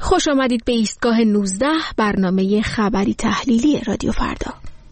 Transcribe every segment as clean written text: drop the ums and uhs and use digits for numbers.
خوش آمدید به ایستگاه 19 برنامه خبری تحلیلی رادیو فردا.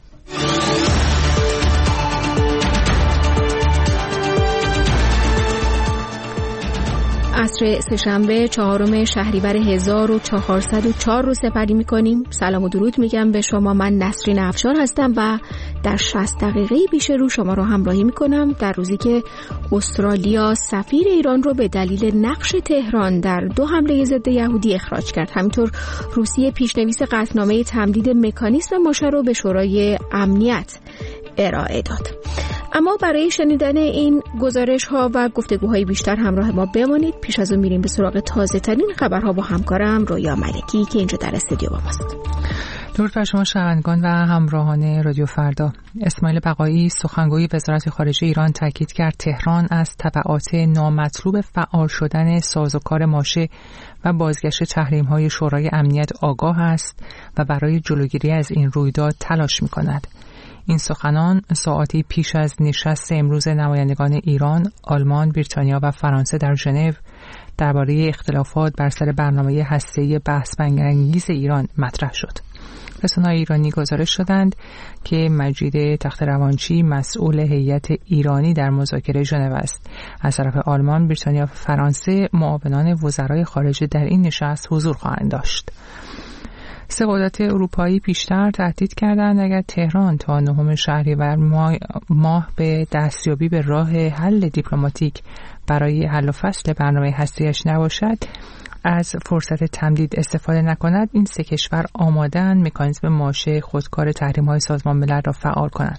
عصر سه‌شنبه 4 شهریور 1404 رو سپری می‌کنیم. سلام و درود میگم به شما. من نسرین افشار هستم و در 60 دقیقه پیش رو شما رو همراهی می‌کنم در روزی که استرالیا سفیر ایران رو به دلیل نقش تهران در 2 حمله ضد یهودی اخراج کرد. همینطور روسیه پیشنویس قطعنامه تمدید مکانیزم ماشه رو به شورای امنیت ارائه داد. اما برای شنیدن این گزارش ها و گفتگوهای بیشتر همراه ما بمانید. پیش از اون میریم به سراغ تازه ترین خبرها با همکارم رویا ملکی که اینجا در استودیو با ماست. درود بر شما شنوندگان و همراهان رادیو فردا. اسماعیل بقایی سخنگوی وزارت خارجه ایران تاکید کرد تهران از تبعات نامطلوب فعال شدن سازوکار ماشه و بازگشت تحریم‌های شورای امنیت آگاه است و برای جلوگیری از این رویداد تلاش می‌کند. این سخنان ساعاتی پیش از نشست امروز نمایندگان ایران، آلمان، بریتانیا و فرانسه در ژنو درباره اختلافات بر سر برنامه هسته‌ای بحث برانگیز ایران مطرح شد. رسانه‌های ایرانی گزارش دادند که مجید تخت‌روانچی مسئول هیئت ایرانی در مذاکره ژنو است. از طرف آلمان، بریتانیا و فرانسه معاونان وزرای خارجه در این نشست حضور خواهند داشت. 3 قدرت اروپایی پیشتر تهدید کردند اگر تهران تا 9 شهریور ماه به دستیابی به راه حل دیپلماتیک برای حل و فصل برنامه هسته‌ایش نباشد، از فرصت تمدید استفاده نکند، این 3 کشور آماده‌اند مکانیزم ماشه خودکار تحریم‌های سازمان ملل را فعال کنند.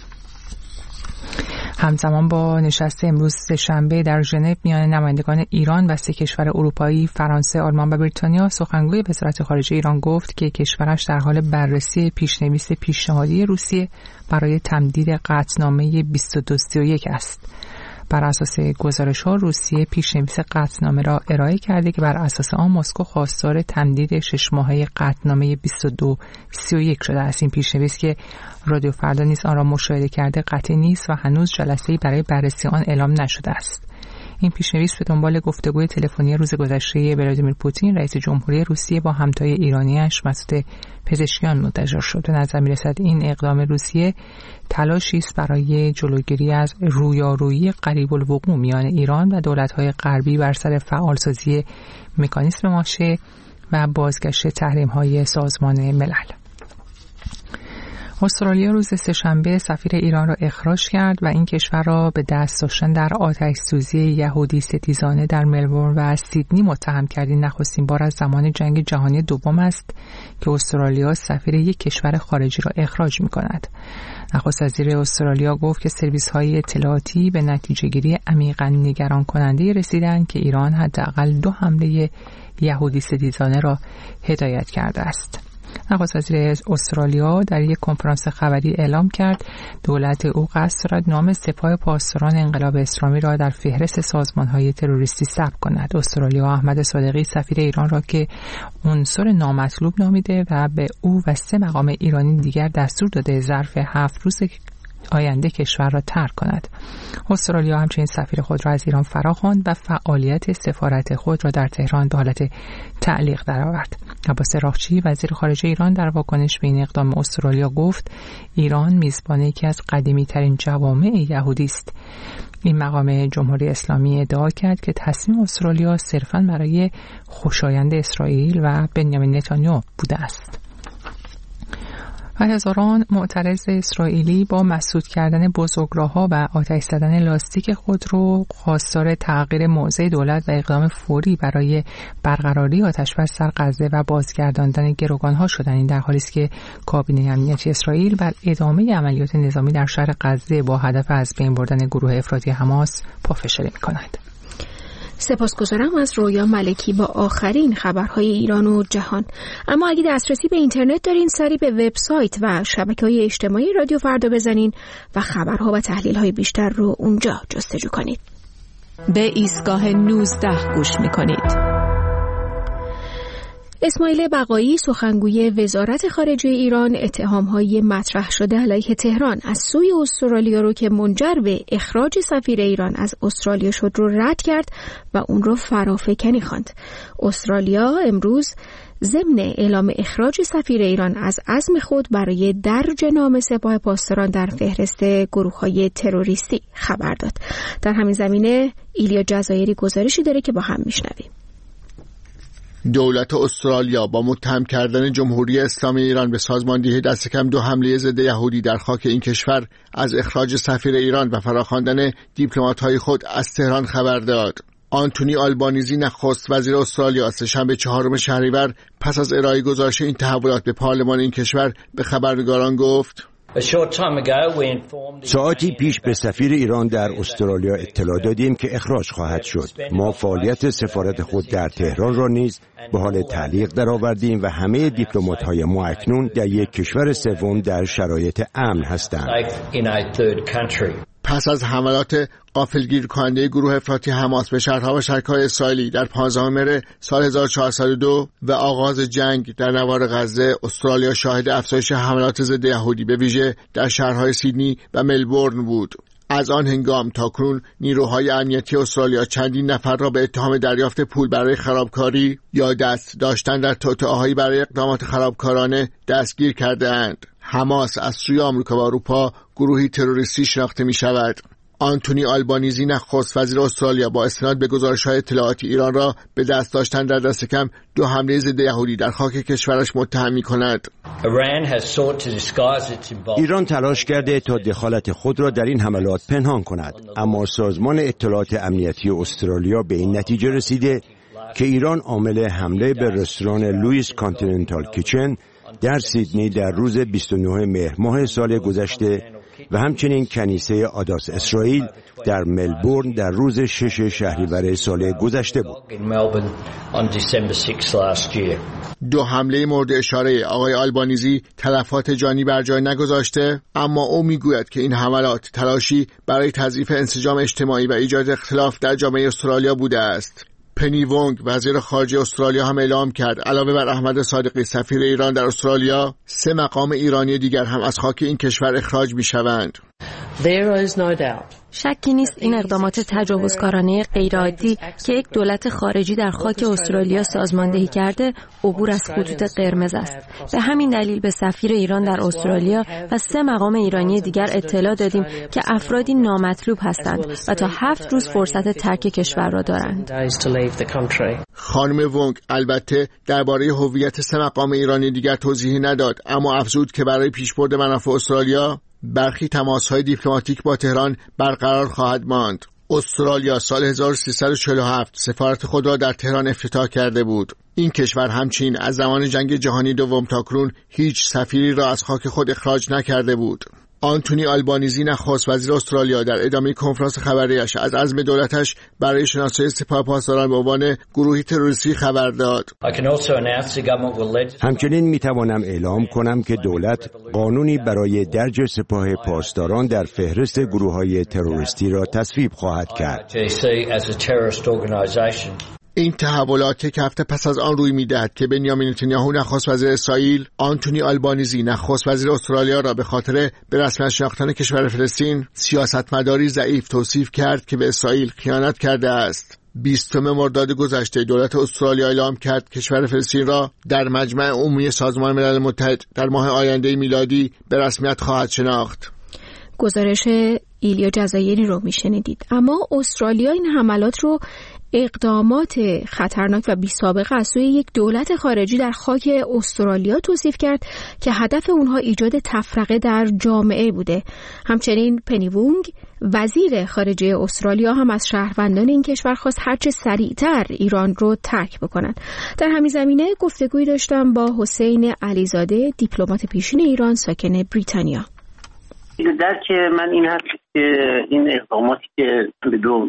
همزمان با نشست امروز سه‌شنبه در ژنو میان نمایندگان ایران و 3 کشور اروپایی فرانسه، آلمان و بریتانیا، سخنگوی وزارت خارجه ایران گفت که کشورش در حال بررسی پیشنویس پیشنهادی روسیه برای تمدید قطعنامه 2231 است. بر اساس گزارش‌ها روسیه پیشنویس قطعنامه را ارائه کرده که بر اساس آن مسکو خواستار تمدید 6 ماهه قطعنامه 2231 شده است. این پیشنویس که رادیو فردا نیز آن را مشاهده کرده قطعی نیست و هنوز جلسه‌ای برای بررسی آن اعلام نشده است. این پیشنویس به دنبال گفتگوی تلفنی روز گذشته ولادیمیر پوتین رئیس جمهوری روسیه با همتای ایرانیش مسعود پزشکیان منتشر شد. به نظر می‌رسد این اقدام روسیه تلاشی است برای جلوگیری از رویارویی قریب الوقوع میان ایران و دولت‌های غربی بر سر فعالسازی مکانیزم ماشه و بازگشت تحریم‌های سازمان ملل. استرالیا روز سه‌شنبه سفیر ایران را اخراج کرد و این کشور را به دست داشتن در آتش‌سوزی یهودی ستیزانه در ملبورن و سیدنی متهم کرد. این نخستین بار از زمان جنگ جهانی دوم است که استرالیا سفیر یک کشور خارجی را اخراج می‌کند. نخست وزیر استرالیا گفت که سرویس‌های اطلاعاتی به نتیجه‌گیری عمیقاً نگران کننده رسیدند که ایران حداقل 2 حمله یهودی ستیزانه را هدایت کرده است. نخست وزیر استرالیا در یک کنفرانس خبری اعلام کرد دولت او قصد دارد نام سپاه پاسداران انقلاب اسلامی را در فهرست سازمان‌های تروریستی ثبت کند. استرالیا احمد صادقی سفیر ایران را که عنصر نامطلوب نامیده و به او و 3 مقام ایرانی دیگر دستور داده ظرف 7 روز آینده کشور را ترک کند. استرالیا همچنین سفیر خود را از ایران فراخواند و فعالیت سفارت خود را در تهران به حالت تعلیق درآورد. عباس راغچی وزیر خارجه ایران در واکنش به این اقدام استرالیا گفت ایران میزبان یکی از قدیمی‌ترین جوامع یهودی است. این مقام جمهوری اسلامی ادعا کرد که تصمیم استرالیا صرفاً برای خوشایند اسرائیل و بنیامین نتانیاهو بوده است. و هزاران معترض اسرائیلی با مسدود کردن بزرگراه‌ها و آتش زدن لاستیک خودرو خواستار تغییر موضع دولت و اقدام فوری برای برقراری آتش‌بس در غزه و بازگرداندن گروگان‌ها شدند. این در حالی است که کابینه امنیتی اسرائیل بر ادامه عملیات نظامی در شهر غزه با هدف از بین بردن گروه افراطی حماس پافشاری می‌کند. سپاسگزارم از رویا ملکی با آخرین خبرهای ایران و جهان. اما اگه دسترسی به اینترنت دارین سری به وبسایت و شبکه‌های اجتماعی رادیو فردا بزنین و خبرها و تحلیل‌های بیشتر رو اونجا جستجو کنید. به ایستگاه 19 گوش می‌کنید. اسماعیل بقایی سخنگوی وزارت خارجه ایران اتهام‌های مطرح شده علیه تهران از سوی استرالیا رو که منجر به اخراج سفیر ایران از استرالیا شد رو رد کرد و اون رو فرافکنی خواند. استرالیا امروز ضمن اعلام اخراج سفیر ایران از عزم خود برای درج نام سپاه پاسداران در فهرست گروه‌های تروریستی خبر داد. در همین زمینه ایلیا جزایری گزارشی داره که با هم میشنویم. دولت استرالیا با متهم کردن جمهوری اسلامی ایران به سازماندهی دست کم 2 حمله ضد یهودی در خاک این کشور از اخراج سفیر ایران و فراخواندن دیپلمات‌های خود از تهران خبر داد. آنتونی آلبانیزی نخست وزیر استرالیا سه‌شنبه 4 شهریور پس از ارائه گزارش این تحولات به پارلمان این کشور به خبرنگاران گفت: ساعتی پیش به سفیر ایران در استرالیا اطلاع دادیم که اخراج خواهد شد. ما فعالیت سفارت خود در تهران را نیز به حال تعلیق درآوردیم و همه دیپلمات‌های ما اکنون در یک کشور سوم در شرایط امن هستند. پس از حملات غافلگیر کننده گروه افراطی حماس به شهرها و شرکای اسرائیلی در 15 مهر سال 1402 و آغاز جنگ در نوار غزه، استرالیا شاهد افزایش حملات ضد یهودی به ویژه در شهرهای سیدنی و ملبورن بود. از آن هنگام تاکنون نیروهای امنیتی استرالیا چندین نفر را به اتهام دریافت پول برای خرابکاری یا دست داشتن در توطئه‌هایی برای اقدامات خرابکارانه دستگیر کرده اند. حماس از سوی آمریکا و اروپا گروهی تروریستی شناخته می شود. آنتونی آلبانیزی نخست وزیر استرالیا با استناد به گزارش‌های اطلاعاتی ایران را به دست داشتن در دست کم 2 حمله ضد یهودی در خاک کشورش متهم می‌کند. ایران تلاش کرده تا دخالت خود را در این حملات پنهان کند، اما سازمان اطلاعات امنیتی استرالیا به این نتیجه رسیده که ایران عامل حمله به رستوران لوئیس کانتیننتال کیچن در سیدنی در روز 29 مهر ماه سال گذشته و همچنین کنیسه آداس اسرائیل در ملبورن در روز 6 شهریور سال گذشته بود. 2 حمله مورد اشاره آقای آلبانیزی تلفات جانی بر جای نگذاشته، اما او میگوید که این حملات تلاشی برای تضعیف انسجام اجتماعی و ایجاد اختلاف در جامعه استرالیا بوده است. پنی وونگ وزیر خارجه استرالیا هم اعلام کرد علاوه بر احمد صادقی سفیر ایران در استرالیا 3 مقام ایرانی دیگر هم از خاک این کشور اخراج می‌شوند. شکی نیست این اقدامات تجاوزکارانه غیرعادی که یک دولت خارجی در خاک استرالیا سازماندهی کرده عبور از خطوط قرمز است. به همین دلیل به سفیر ایران در استرالیا و 3 مقام ایرانی دیگر اطلاع دادیم که افرادی نامطلوب هستند و تا 7 روز فرصت ترک کشور را دارند. خانم وونگ البته درباره هویت 3 مقام ایرانی دیگر توضیحی نداد، اما افزود که برای پیشبرد منافع استرالیا برخی تماس‌های دیپلماتیک با تهران برقرار خواهد ماند. استرالیا سال 1347 سفارت خود را در تهران افتتاح کرده بود. این کشور همچنین از زمان جنگ جهانی دوم تاکنون هیچ سفیری را از خاک خود اخراج نکرده بود. آنتونی آلبانیزی نخست وزیر استرالیا در ادامه کنفرانس خبریش از عزم دولتش برای شناسایی سپاه پاسداران به عنوان گروهی تروریستی خبر داد. همچنین میتوانم اعلام کنم که دولت قانونی برای درج سپاه پاسداران در فهرست گروه‌های تروریستی را تصویب خواهد کرد. این تحولات که هفته پس از آن روی می‌دهد که بنیامین نتانیاهو نخست وزیر اسرائیل آنتونی آلبانیزی نخست وزیر استرالیا را به خاطر به رسمیت شناختن کشور فلسطین سیاستمداری ضعیف توصیف کرد که به اسرائیل خیانت کرده است. 20 مرداد گذشته دولت استرالیا اعلام کرد کشور فلسطین را در مجمع عمومی سازمان ملل متحد در ماه آینده میلادی به رسمیت خواهد شناخت. گزارش ایلیا جزایری رو میشنیدید. اما استرالیا این حملات رو اقدامات خطرناک و بی‌سابقه از سوی یک دولت خارجی در خاک استرالیا توصیف کرد که هدف اونها ایجاد تفرقه در جامعه بوده. همچنین پنی وونگ وزیر خارجه استرالیا هم از شهروندان این کشور خواست هرچه سریعتر ایران رو ترک بکنن. در همین زمینه گفتگویی داشتم با حسین علیزاده، دیپلمات پیشین ایران ساکن بریتانیا. درک من این هست که این اقداماتی که به دو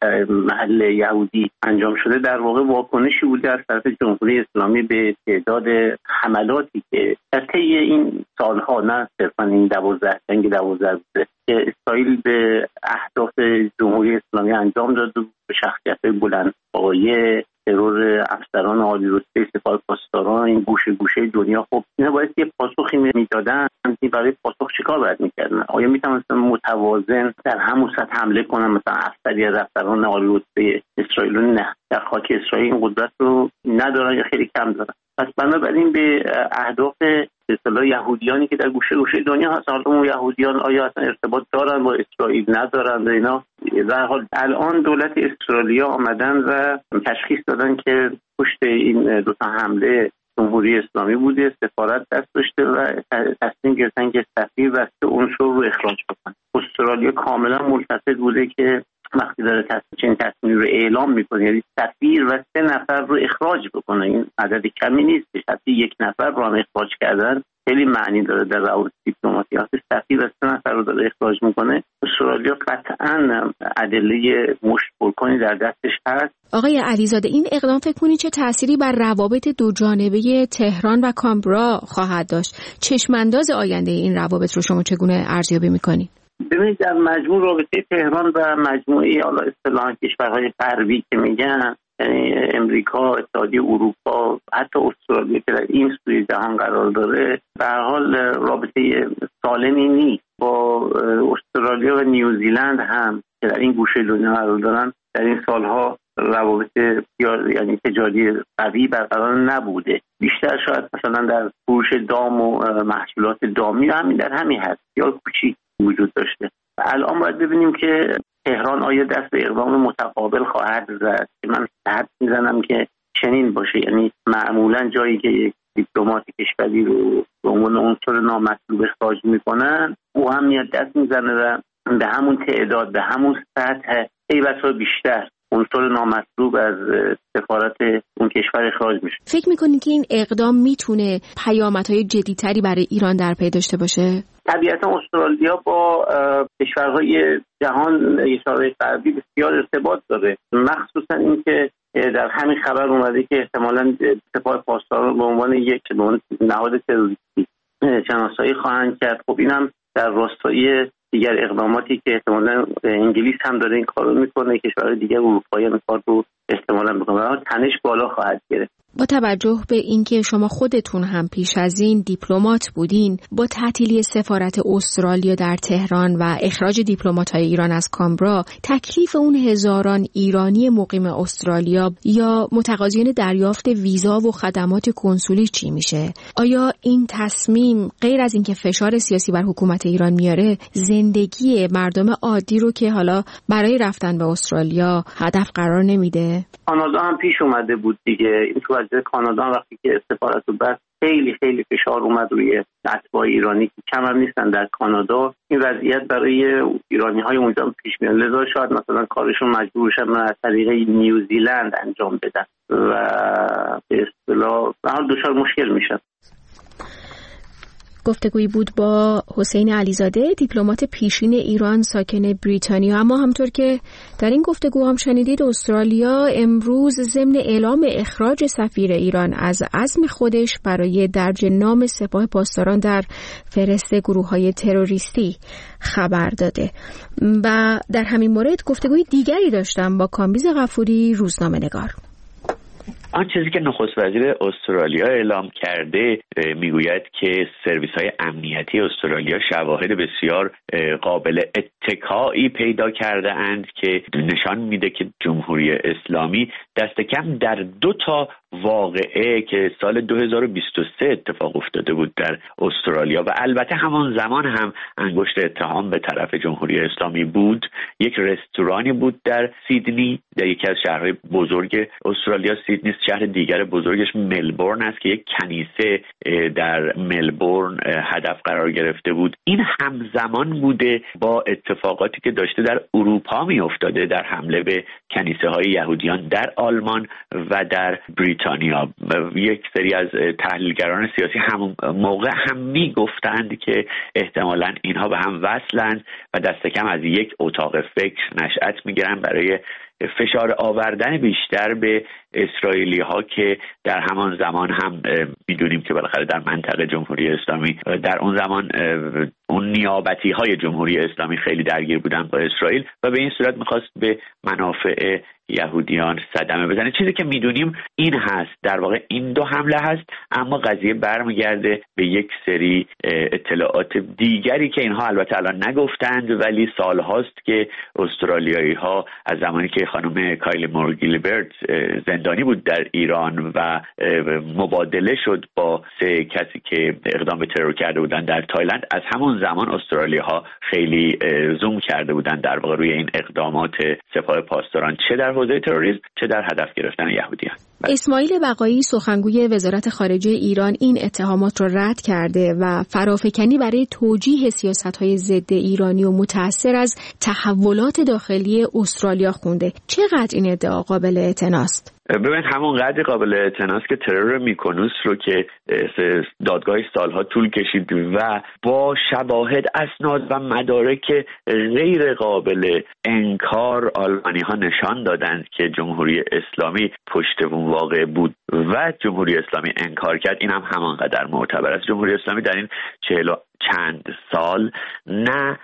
محل یهودی انجام شده در واقع واکنشی بوده از طرف جمهوری اسلامی به تعداد حملاتی که در طی این سالها، نه صرفا این 12 روزه که اسرائیل به اهداف جمهوری اسلامی انجام داد و به شخصیت‌های بلندپایه، ترور افسران عالی رتبه سپاه پاسداران این گوشه دنیا، خب اینا باید یه پاسخی میدادن. برای پاسخ چیکار باید میکردن؟ آیا میتونستن متوازن در همون سطح حمله کنن؟ مثلا افسری از افسران عالی رتبه اسرائیل نه، در خاک اسرائیل این قدرت رو ندارن یا خیلی کم دارن. پس بنابراین به اهداف به اصطلاح یهودیانی که در گوشه دنیا هستن، حالا اون یهودیان آیا اصلا ارتباط دارن با اسرائیل ندارن، اینا در حال الان دولت اسرائیلیا آمدن و تشخیص دادن که پشت این دو تا حمله جمهوری اسلامی بوده، سفارت دست داشته و تصمیم گرفتن که سفیر و 3 عنصر رو اخراج بکنن. استرالیا کاملا ملتفت بوده که وقتی داره چنین تصمیم رو اعلام میکنه، یعنی سفیر و 3 نفر رو اخراج بکنه، این عدد کمی نیست. حتی 1 نفر رو هم اخراج کردن خیلی معنی داره در روابط دیپلماسی. وقتی سفیر و 3 نفر رو داره اخراج میکنه، استرالیا قطعاً ادله مشت پرکنی در دستش هست. آقای علیزاده، این اقدام فکر کنید چه تأثیری بر روابط دو جانبه تهران و کامبرا خواهد داشت؟ چشمانداز آینده این روابط رو شما چگونه ارزیابی میکنید؟ ببینید، در مجموع رابطه تهران و مجموعه اصطلاحاً کشورهای غربی که میگن، یعنی امریکا، اتحادیه اروپا، حتی استرالیا که در این سوی جهان قرار داره، به هر حال رابطه سالمی نیست. با استرالیا و نیوزیلند هم که در این گوشه دنیا قرار دارن، در این سالها روابط یعنی تجاری قوی برقرار نبوده. بیشتر شاید مثلا در فروش دام و محصولات دامی همین در همین هست یا کوچیک وجود داشته. الان باید ببینیم که تهران آیا دست به اقدام متقابل خواهد زد که من حد میزنم که چنین باشه. یعنی معمولا جایی که یک دیپلمات کشوری رو به عنوان عنصر نامطلوب اخراج میکنن، او هم میاد دست میزنه و به همون تعداد، به همون سطح، ای بسا بیشتر عنصر نامطلوب از سفارت اون کشور اخراج میشه. فکر میکنید که این اقدام میتونه پیامدهای جدی‌تری برای ایران در پی داشته باشه؟ طبیعتا استرالیا با کشورهای جهان، کشورهای غربی بسیار ارتباط داره، مخصوصا اینکه در همین خبر اومده که احتمالاً سپاه پاسداران به عنوان یک نهاد تروریستی شناسایی خواهند کرد. خب اینم در راستای دیگر اقداماتی که احتمالاً انگلیس هم داره این کارو میکنه، کشورهای دیگر اروپایی هم کار رو احتمالاً میکنه، تنش بالا خواهد گرفت. با توجه به اینکه شما خودتون هم پیش از این دیپلمات بودین، با تعطیلی سفارت استرالیا در تهران و اخراج دیپلمات‌های ایران از کامبرا، تکلیف اون هزاران ایرانی مقیم استرالیا یا متقاضیان دریافت ویزا و خدمات کنسولی چی میشه؟ آیا این تصمیم غیر از اینکه فشار سیاسی بر حکومت ایران میاره، زندگی مردم عادی رو که حالا برای رفتن به استرالیا هدف قرار نمیده؟ کانادا هم پیش اومده بود دیگه. این تو وضعیت کانادا وقتی که سفارت رو بست، خیلی فشار اومد روی اتباع ایرانی که کم هم نیستن در کانادا. این وضعیت برای ایرانی‌های اونجا پیش میاد، لذا شاید مثلا کارشون مجبور شدن از طریق نیوزیلند انجام بدن و به اصطلاح به حال دچار مشکل میشن. گفتگویی بود با حسین علیزاده، دیپلمات پیشین ایران ساکن بریتانیا. اما همطور که در این گفتگو هم شنیدید، استرالیا امروز ضمن اعلام اخراج سفیر ایران از عزم خودش برای درج نام سپاه پاسداران در فهرست گروه‌های تروریستی خبر داده. و در همین مورد گفتگوی دیگری داشتم با کامبیز غفوری، روزنامه‌نگار. آن چیزی که نخست وزیر استرالیا اعلام کرده میگوید که سرویس‌های امنیتی استرالیا شواهد بسیار قابل اتکایی پیدا کرده اند که نشان میده که جمهوری اسلامی دست کم در 2 تا واقعه که سال 2023 اتفاق افتاده بود در استرالیا و البته همان زمان هم انگشت اتهام به طرف جمهوری اسلامی بود. یک رستورانی بود در سیدنی، در یکی از شهرهای بزرگ استرالیا. سیدنی شهر دیگر بزرگش ملبورن است که یک کنیسه در ملبورن هدف قرار گرفته بود. این همزمان بوده با اتفاقاتی که داشته در اروپا می افتاده، در حمله به کنیسه های یهودیان در آلمان و در بریتانیا بریتانیا. یک سری از تحلیلگران سیاسی همون موقع هم میگفتند که احتمالاً اینها به هم وصلند و دست کم از یک اتاق فکر نشأت میگیرن برای فشار آوردن بیشتر به اسرائیلی ها که در همان زمان هم میدونیم که بالاخره در منطقه جمهوری اسلامی در اون زمان اون نیابتی های جمهوری اسلامی خیلی درگیر بودن با اسرائیل و به این صورت میخواست به منافع یهودیان صدمه بزنه. چیزی که میدونیم این هست، در واقع این دو حمله هست، اما قضیه برمیگرده به یک سری اطلاعات دیگری که اینها البته الان نگفتند ولی سال هاست که استرالیایی ها از زمانی که خانم کایلی مور گیلبرت زندانی بود در ایران و مبادله شد با 3 کسی که اقدام به ترور کرده بودند در تایلند، از همون زمان استرالیا ها خیلی زوم کرده بودند در واقع روی این اقدامات سپاه پاسداران، چه در حوزه تروریسم چه در هدف گرفتن یهودیان. اسماعیل بقایی سخنگوی وزارت خارجه ایران این اتهامات را رد کرده و فرافکنی برای توجیه سیاست‌های ضد ایرانی و متأثر از تحولات داخلی استرالیا خونده. چقدر این ادعا قابل اعتناست؟ ببین همون قدر قابل اعتناست که ترور میکنوس رو که دادگاه سالها طول کشید و با شواهد، اسناد و مدارک غیر قابل انکار آلمانی ها نشان دادند که جمهوری اسلامی پشت بوم واقع بود و جمهوری اسلامی انکار کرد، این هم همانقدر معتبر است. جمهوری اسلامی در این 40 چند سال نه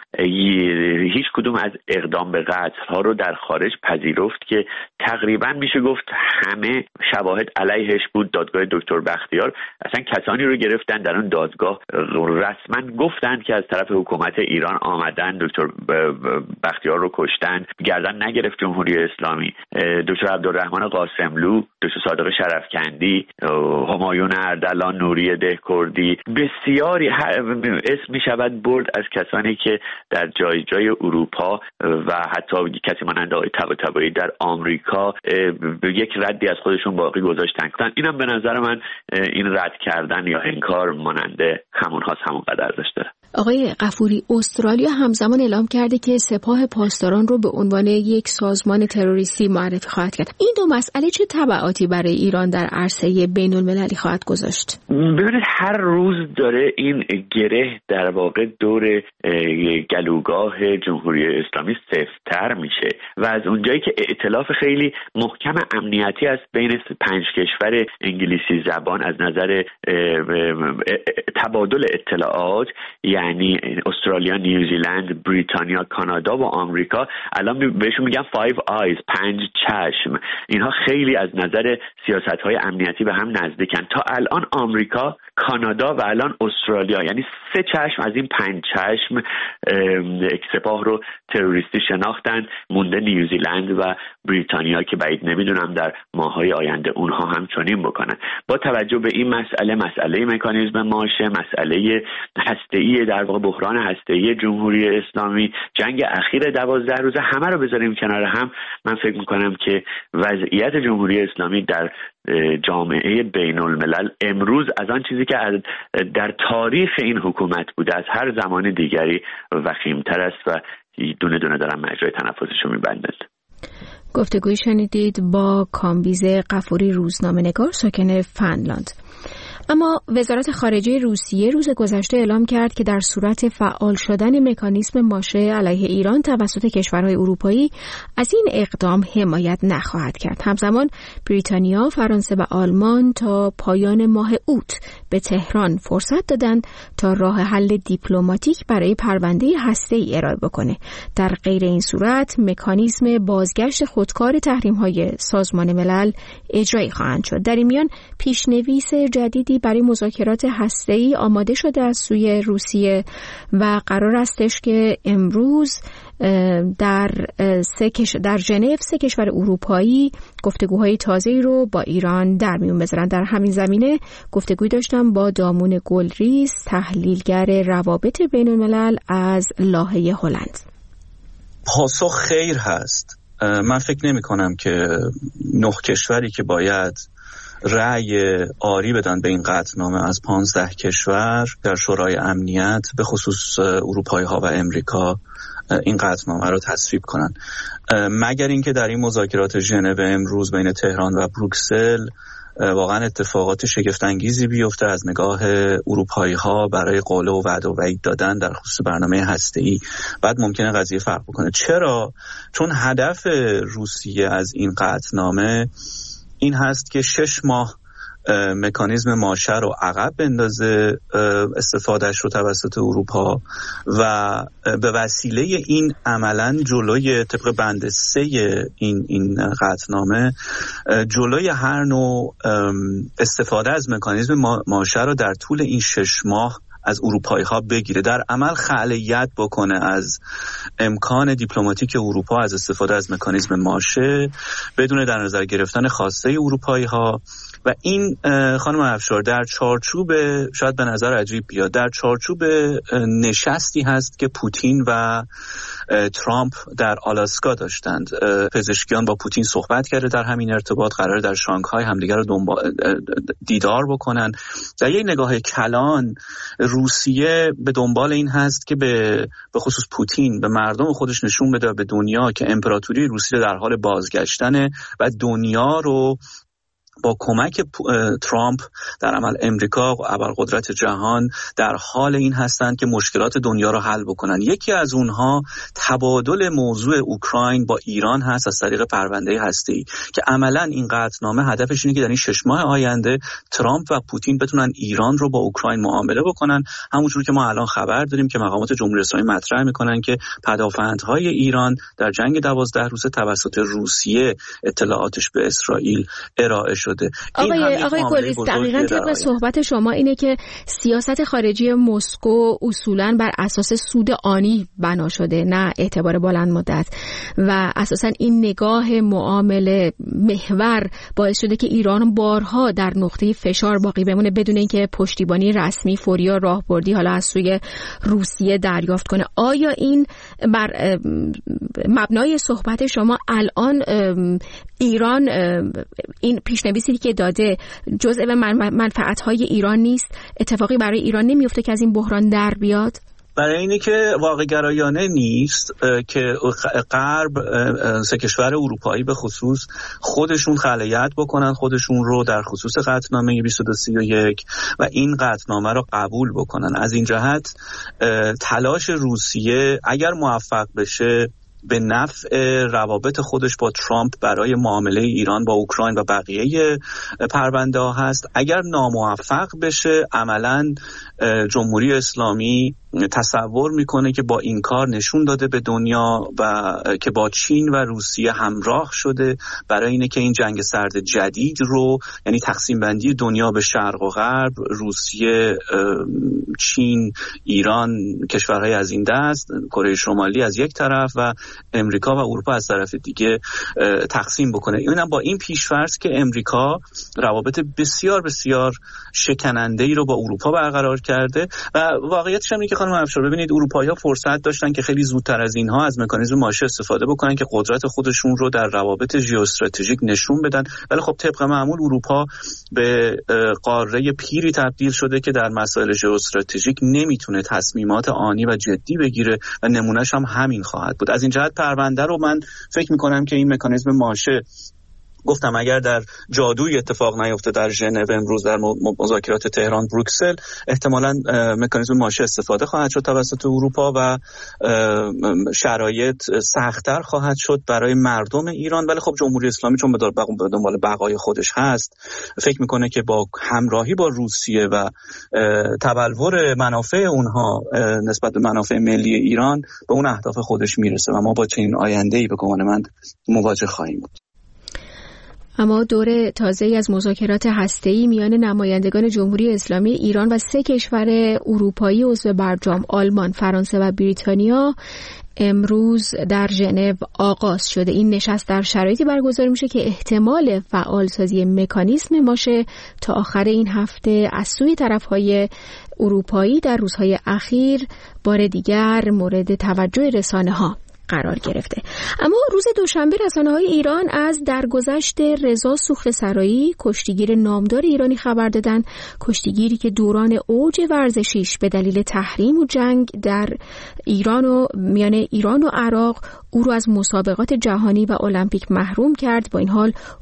هیچ کدوم از اقدام به قتل ها رو در خارج پذیرفت که تقریبا میشه گفت همه شواهد علیهش بود. دادگاه دکتر بختیار اصلا کسانی رو گرفتن در اون دادگاه رسما گفتند که از طرف حکومت ایران آمدن دکتر بختیار رو کشتن، گردن نگرفت جمهوری اسلامی. دکتر عبدالرحمن قاسملو، دکتر صادق شرفکندی، همایون اردلان، نوری دهکردی، بسیاری اسم می شود برد از کسانی که در جای جای اروپا و حتی کسی مانند آقای طباطبایی در آمریکا یک ردی از خودشون باقی گذاشتن. اینم به نظر من این رد کردن یا انکار ماننده همون هاست، همون قدر ارزش داره. آقای غفوری، استرالیا همزمان اعلام کرده که سپاه پاسداران رو به عنوان یک سازمان تروریستی معرفی خواهد کرد. این دو مسئله چه تبعاتی برای ایران در عرصه بین المللی خواهد گذاشت؟ ببینید هر روز داره این گره در واقع دور گلوگاه جمهوری اسلامی سفت‌تر میشه و از اونجایی که ائتلاف خیلی محکم امنیتی است بین 5 کشور انگلیسی زبان از نظر تبادل اطلاعات، یعنی استرالیا، نیوزیلند، بریتانیا، کانادا و آمریکا، الان بهشون میگن 5 eyes، 5 چشم. اینها خیلی از نظر سیاست‌های امنیتی به هم نزدیکن. تا الان آمریکا، کانادا و الان استرالیا، یعنی 3 چشم از این 5 چشم سپاه رو تروریستی شناختن. مونده نیوزیلند و بریتانیا که بعید نمیدونم در ماه‌های آینده اونها هم چنین بکنن. با توجه به این مسئله مکانیزم ماشه، مسئله هسته‌ای در واقع بحران هسته‌ای جمهوری اسلامی، جنگ اخیر 12 روزه، همه رو بذاریم کنار هم، من فکر می‌کنم که وضعیت جمهوری اسلامی در جامعه بین الملل امروز از آن چیزی که در تاریخ این حکومت بوده از هر زمان دیگری وخیم‌تر است و دونه دونه دارن مجرای تنفسشو می‌بندند. گفتگوی شنیدید با کامبیز غفوری، روزنامه‌نگار ساکن فنلاند. اما وزارت خارجه روسیه روز گذشته اعلام کرد که در صورت فعال شدن مکانیزم ماشه علیه ایران توسط کشورهای اروپایی از این اقدام حمایت نخواهد کرد. همزمان بریتانیا، فرانسه و آلمان تا پایان ماه اوت به تهران فرصت دادند تا راه حل دیپلماتیک برای پرونده هسته‌ای ارائه بکنه. در غیر این صورت مکانیزم بازگشت خودکار تحریم‌های سازمان ملل اجرایی خواهند شد. در این میان پیشنویس جدیدی برای مذاکرات هسته‌ای آماده شده از سوی روسیه و قرار استش که امروز در ژنو 3 کشور اروپایی گفتگوهای تازه‌ای رو با ایران در میون بذارن. در همین زمینه گفتگوی داشتم با دامون گلریز، تحلیلگر روابط بین الملل از لاهه هلند. پاسخ خیر هست. من فکر نمی کنم که 9 کشوری که باید رأی آری بدن به این قطعنامه از 15 کشور در شورای امنیت، به خصوص اروپایی ها و امریکا، این قطعنامه رو تصویب کنن، مگر اینکه در این مذاکرات ژنو امروز بین تهران و بروکسل واقعا اتفاقات شگفت انگیزی بیفته از نگاه اروپایی ها برای قول و وعده و وعید دادن در خصوص برنامه هسته‌ای. بعد ممکنه قضیه فرق بکنه. چرا؟ چون هدف روسیه از این قطعنامه این هست که 6 ماه مکانیزم ماشه رو عقب بندازه استفادهش رو توسط اروپا و به وسیله این عملاً جلوی طبق بند 3 این قطعنامه جلوی هر نوع استفاده از مکانیزم ماشه رو در طول این 6 ماه از اروپایی ها بگیره، در عمل خلأیت بکنه از امکان دیپلماتیک اروپا از استفاده از مکانیزم ماشه بدون در نظر گرفتن خواسته اروپایی ها. و این خانم افشار در چارچوب، شاید به نظر عجیب بیاد، در چارچوب نشستی هست که پوتین و ترامپ در آلاسکا داشتند. پزشکیان با پوتین صحبت کرده در همین ارتباط، قراره در شانگهای همدیگر رو دیدار بکنن. در یک نگاه کلان روسیه به دنبال این هست که به خصوص پوتین به مردم خودش نشون بده به دنیا که امپراتوری روسیه در حال بازگشتنه و دنیا رو با کمک ترامپ در عمل امریکا و ابرقدرت جهان در حال این هستند که مشکلات دنیا را حل بکنن. یکی از اونها تبادل موضوع اوکراین با ایران هست از طریق پرونده هسته‌ای که عملاً این قطعنامه هدفش اینه که در این 6 ماه آینده ترامپ و پوتین بتونن ایران رو با اوکراین معامله بکنن. همونجوری که ما الان خبر داریم که مقامات جمهوری اسلامی مطرح میکنن که پدافندهای ایران در جنگ 12 روزه توسط روسیه اطلاعاتش به اسرائیل ارائه شده. آقای گلیس، دقیقاً طبق صحبت شما اینه که سیاست خارجی مسکو اصولاً بر اساس سود آنی بنا شده، نه اعتبار بلند مدت، و اساساً این نگاه معامله محور باعث شده که ایران بارها در نقطه فشار باقی بمونه بدون اینکه پشتیبانی رسمی فوری یا راهبردی حالا از سوی روسیه دریافت کنه. آیا این بر مبنای صحبت شما الان ایران این پیشنویسی که داده جزء منفعت‌های ایران نیست؟ اتفاقی برای ایران نمیفته که از این بحران در بیاد؟ برای اینه که واقع گرایانه نیست که غرب، 3 کشور اروپایی به خصوص، خودشون خلأیت بکنن خودشون رو در خصوص قطعنامه 2231 و این قطعنامه رو قبول بکنن. از این جهت تلاش روسیه اگر موفق بشه به نفع روابط خودش با ترامپ برای معامله ایران با اوکراین و بقیه پرونده ها هست. اگر ناموفق بشه عملاً جمهوری اسلامی تصور میکنه که با این کار نشون داده به دنیا و که با چین و روسیه همراه شده برای اینه که این جنگ سرد جدید رو، یعنی تقسیم بندی دنیا به شرق و غرب، روسیه، چین، ایران، کشورهای از این دست، کره شمالی از یک طرف و امریکا و اروپا از طرف دیگه تقسیم بکنه. اینم با این پیش‌فرض که امریکا روابط بسیار بسیار شکننده‌ای رو با اروپا برقرار کرده و واقعیتش هم اینه که خانم افشار ببینید اروپایی‌ها فرصت داشتن که خیلی زودتر از اینها از مکانیزم ماشه استفاده بکنن که قدرت خودشون رو در روابط ژئواستراتژیک نشون بدن، ولی خب طبق معمول اروپا به قاره پیری تبدیل شده که در مسائل ژئواستراتژیک نمیتونه تصمیمات آنی و جدی بگیره و نمونهش هم همین خواهد بود. از این جهت پرونده رو من فکر می‌کنم که این مکانیزم ماشه، گفتم اگر در جادوی اتفاق نیفته در ژنو امروز در مذاکرات تهران بروکسل، احتمالاً مکانیزم ماشه استفاده خواهد شد توسط اروپا و شرایط سخت‌تر خواهد شد برای مردم ایران. ولی خب جمهوری اسلامی چون به دنبال بقای خودش هست فکر میکنه که با همراهی با روسیه و تبلور منافع اونها نسبت به منافع ملی ایران به اون اهداف خودش میرسه و ما با چنین آینده‌ای به گمان من مواجه خواهیم بود. اما دور تازه‌ای از مذاکرات هسته‌ای میان نمایندگان جمهوری اسلامی ایران و 3 کشور اروپایی عضو برجام آلمان، فرانسه و بریتانیا امروز در ژنو آغاز شده. این نشست در شرایطی برگزار میشه که احتمال فعالسازی مکانیزم ماشه تا آخر این هفته از سوی طرف‌های اروپایی در روزهای اخیر بار دیگر مورد توجه رسانه‌ها قرار گرفته. اما روز دوشنبه رسانه‌های ایران از درگذشت رضا سوخته‌سرایی، کشتیگیر نامدار ایرانی خبر دادن. کشتیگیری که دوران اوج ورزشیش به دلیل تحریم و جنگ در ایران و میان ایران و عراق او رو از مسابقات جهانی و المپیک محروم کرد. با این حال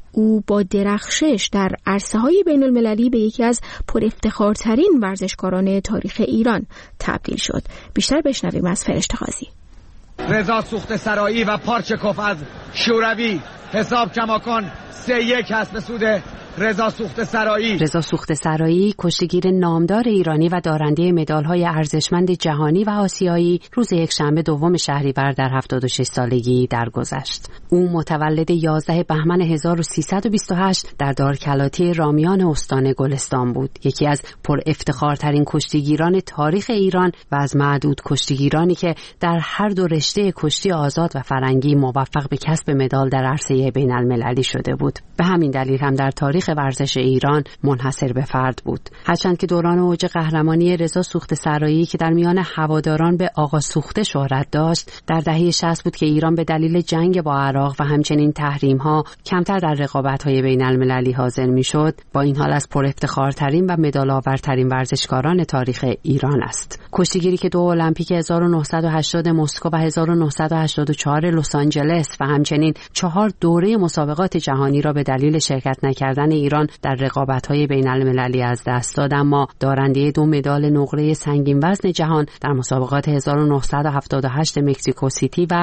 او با درخشش در عرصه‌های بین‌المللی به یکی از پرافتخارترین ورزشکاران تاریخ ایران تبدیل شد. بیشتر بشنویم از فرشته قاضی. رضا سوخته سرایی و پارچکوف از شوروی، حساب کماکان 3-1 هست به سود رضا سوخته سرایی. رضا سوخته سرایی کشتیگیر نامدار ایرانی و دارنده مدال‌های ارزشمند جهانی و آسیایی روز یکشنبه دوم شهریور در 76 سالگی درگذشت. او متولد 11 بهمن 1328 در دارکلاتی رامیان استان گلستان بود. یکی از پر افتخارترین کشتیگیران تاریخ ایران و از معدود کشتیگیرانی که در هر دو رشته کشتی آزاد و فرنگی موفق به کسب مدال در عرصه بین‌المللی شده بود. به همین دلیل هم در تاریخ ورزش ایران منحصر به فرد بود. هرچند که دوران اوج قهرمانی رضا سوخته سرایی که در میان هواداران به آقا سوخته شهرت داشت، در دهه 60 بود که ایران به دلیل جنگ با عراق و همچنین تحریم‌ها کمتر در رقابت‌های بین‌المللی حاضر می‌شد. با این حال از پر افتخارترین و مدال‌آورترین ورزشکاران تاریخ ایران است. کشتیگیری که 2 المپیک 1980 مسکو و 1984 لس آنجلس و همچنین 4 دوره مسابقات جهانی را به دلیل شرکت نکردن ایران در رقابت‌های بین‌المللی از دست داد، اما دارنده 2 مدال نقره سنگین وزن جهان در مسابقات 1978 مکزیکو سیتی و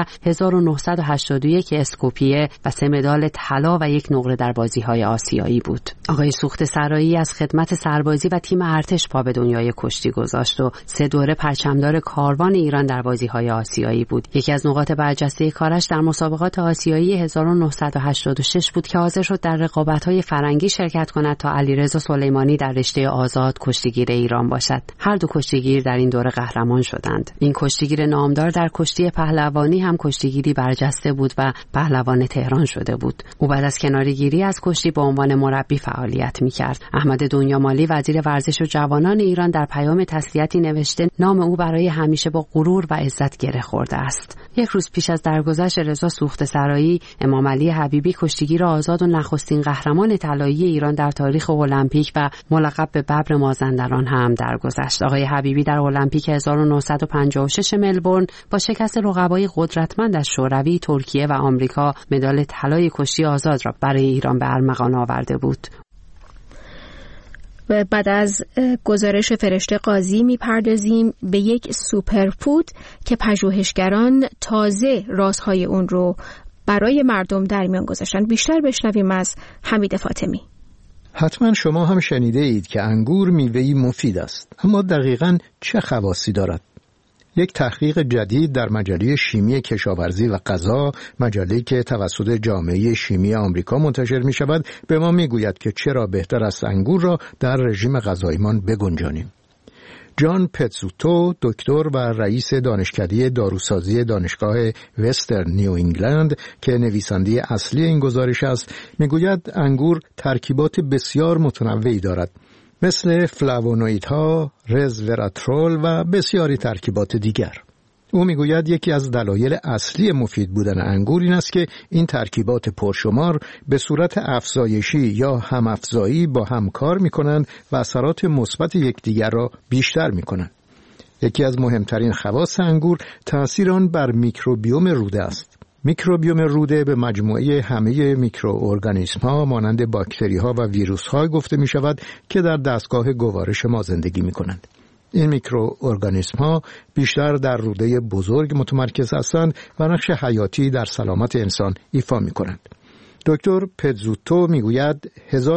1981 اسکوپیه و 3 مدال طلا و 1 نقره در بازی‌های آسیایی بود. آقای سوخته سرایی از خدمت سربازی و تیم ارتش پا به دنیای کشتی گذاشت و 3 دوره پرچمدار کاروان ایران در بازی‌های آسیایی بود. یکی از نقاط برجسته کارش در مسابقات آسیایی 1986 بود که حاضر شد در رقابت‌های فرنگی شرکت کند تا علیرضا سلیمانی در رشته آزاد کشتیگیر ایران باشد. هر دو کشتیگیر در این دوره قهرمان شدند. این کشتیگیر نامدار در کشتی پهلوانی هم کشتیگیری برجسته بود و پهلوان تهران شده بود. او بعد از کناره‌گیری از کشتی به عنوان مربی فعالیت می‌کرد. احمد دنیامالی وزیر ورزش و جوانان ایران در پیام تسلیتی نوشته نام او برای همیشه با غرور و عزت گره خورده است. یک روز پیش از درگذشت رضا سوخته سرایی، امام علی حبیبی کشتیگیر آزاد و نخستین قهرمان طلایی ایران در تاریخ المپیک و ملقب به ببر مازندران هم درگذشت. آقای حبیبی در المپیک 1956 ملبورن با شکست رقبای قدرتمند از شوروی، ترکیه و آمریکا مدال طلای کشتی آزاد را برای ایران به ارمغان آورده بود. و بعد از گزارش فرشته قاضی میپردازیم به یک سوپرفود که پژوهشگران تازه رازهای اون رو برای مردم در میان گذاشتن. بیشتر بشنویم از حمید فاطمی. حتما شما هم شنیده اید که انگور میوه‌ای مفید است، اما دقیقاً چه خواصی دارد؟ یک تحقیق جدید در مجله شیمی کشاورزی و غذا، مجله‌ای که توسط جامعه شیمی آمریکا منتشر می شود، به ما می گوید که چرا بهتر است انگور را در رژیم غذاییمان بگنجانیم. جان پتزوتو، دکتر و رئیس دانشکده داروسازی دانشگاه وسترن نیو انگلند که نویسنده اصلی این گزارش است، میگوید انگور ترکیبات بسیار متنوعی دارد، مثل فلاوونوئیدها، رزوراترول و بسیاری ترکیبات دیگر. او میگوید یکی از دلایل اصلی مفید بودن انگور این است که این ترکیبات پرشمار به صورت افزایشی یا همافزایی با هم کار میکنند و اثرات مثبت یکدیگر را بیشتر میکنند. یکی از مهمترین خواص انگور تأثیر آن بر میکروبیوم روده است. میکروبیوم روده به مجموعه همه میکروارگانیسم‌ها مانند باکتری‌ها و ویروس‌ها گفته می‌شود که در دستگاه گوارش ما زندگی می‌کنند. این میکروارگانیسم‌ها بیشتر در روده بزرگ متمرکز هستند و نقش حیاتی در سلامت انسان ایفا می‌کنند. دکتر پتزوتو میگوید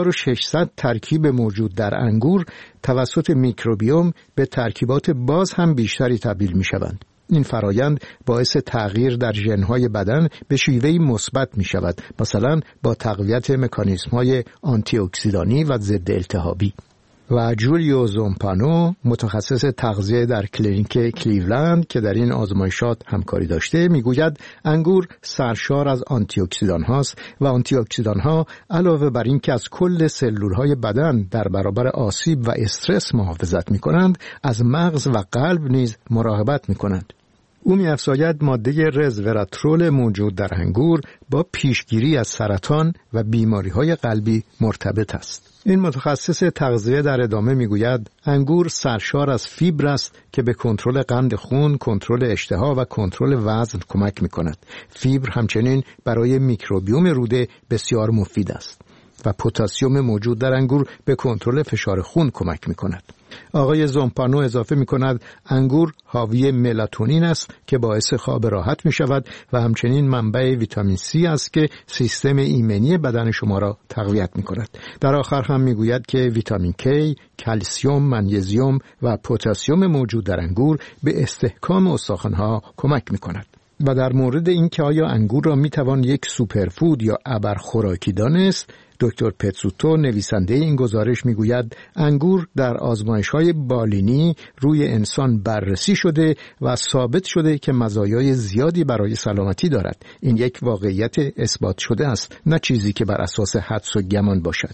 1600 ترکیب موجود در انگور توسط میکروبیوم به ترکیبات باز هم بیشتری تبدیل می‌شوند. این فرایند باعث تغییر در ژن‌های بدن به شیوهی مثبت می‌شود، مثلا با تقویت مکانیزم‌های آنتی اکسیدانی و ضد التهابی. و جولیو زومپانو، متخصص تغذیه در کلینیک کلیولند که در این آزمایشات همکاری داشته، میگوید انگور سرشار از آنتی اکسیدان هاست و آنتی اکسیدان ها علاوه بر این که از کل سلولهای بدن در برابر آسیب و استرس محافظت می‌کنند، از مغز و قلب نیز مراقبت می‌کنند. او می‌افزاید ماده رزوراترول موجود در انگور با پیشگیری از سرطان و بیماری‌های قلبی مرتبط است. این متخصص تغذیه در ادامه میگوید انگور سرشار از فیبر است که به کنترل قند خون، کنترل اشتها و کنترل وزن کمک می‌کند. فیبر همچنین برای میکروبیوم روده بسیار مفید است و پتاسیم موجود در انگور به کنترل فشار خون کمک می‌کند. آقای زومپانو اضافه می‌کند انگور حاوی ملاتونین است که باعث خواب راحت می‌شود و همچنین منبع ویتامین C است که سیستم ایمنی بدن شما را تقویت می‌کند. در آخر هم می‌گوید که ویتامین K، کلسیم، منیزیم و پتاسیم موجود در انگور به استحکام استخوان‌ها کمک می‌کند. و در مورد اینکه آیا انگور را می‌توان یک سوپرفود یا ابرخوراکی دانست، دکتر پتسوتو نویسنده این گزارش میگوید انگور در آزمایش‌های بالینی روی انسان بررسی شده و ثابت شده که مزایای زیادی برای سلامتی دارد. این یک واقعیت اثبات شده است، نه چیزی که بر اساس حدس و گمان باشد.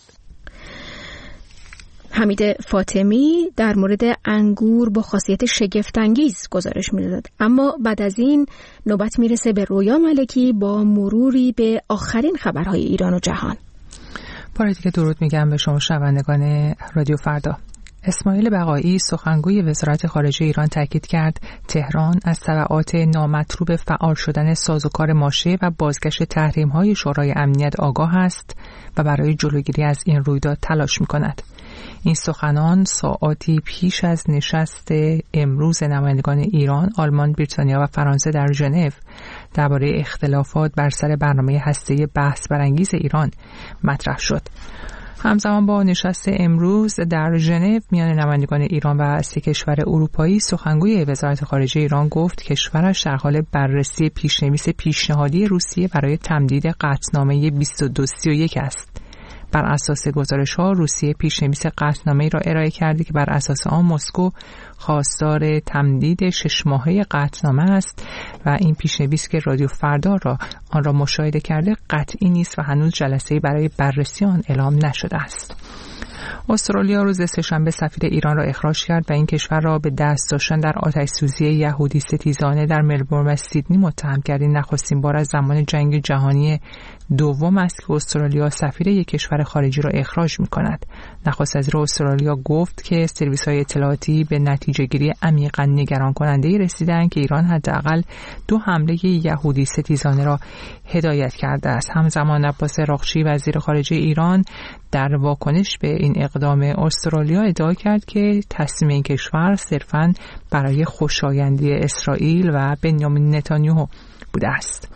حمید فاطمی در مورد انگور با خاصیت شگفت‌انگیز گزارش می‌داد. اما بعد از این نوبت میرسه به رویا ملکی با مروری به آخرین خبرهای ایران و جهان. بار دیگه درود میگم به شما شنوندگان رادیو فردا. اسماعیل بقایی سخنگوی وزارت خارجه ایران تاکید کرد تهران از تبعات نامطلوب فعال شدن سازوکار ماشه و بازگشت تحریم‌های شورای امنیت آگاه است و برای جلوگیری از این رویداد تلاش می‌کند. این سخنان ساعاتی پیش از نشست امروز نمایندگان ایران، آلمان، بریتانیا و فرانسه در ژنو درباره اختلافات بر سر برنامه هسته‌ای بحث برانگیز ایران مطرح شد. همزمان با نشست امروز در ژنو میان نمایندگان ایران و 3 کشور اروپایی، سخنگوی وزارت خارجه ایران گفت کشورش در حال بررسی پیشنویس پیشنهادی روسیه برای تمدید قطعنامه 2231 است. بر اساس گزارش‌ها روسیه پیشنویس قطعنامه‌ای را ارائه کرده که بر اساس آن مسکو خواستار تمدید 6 ماهه قطعنامه است و این پیشنویس که رادیو فردا آن را مشاهده کرده قطعی نیست و هنوز جلسه‌ای برای بررسی آن اعلام نشده است. استرالیا روز سه‌شنبه سفیر ایران را اخراج کرد و این کشور را به دست داشتن در آتش‌سوزی یهودی ستیزانه در ملبورن و سیدنی متهم کرد. نخستین بار از زمان جنگ جهانی دوم است که استرالیا سفیر یک کشور خارجی را اخراج می‌کند. نخست وزیر استرالیا گفت که سرویس‌های اطلاعاتی به نتیجه‌گیری عمیقاً نگران کننده رسیدند که ایران حداقل 2 حمله یهودی ستیزانه را هدایت کرده است. همزمان عباس عراقچی وزیر خارجه ایران در واکنش به این اقدام استرالیا ادعا کرد که تصمیم این کشور صرفاً برای خوشایندی اسرائیل و بنیامین نتانیاهو بوده است.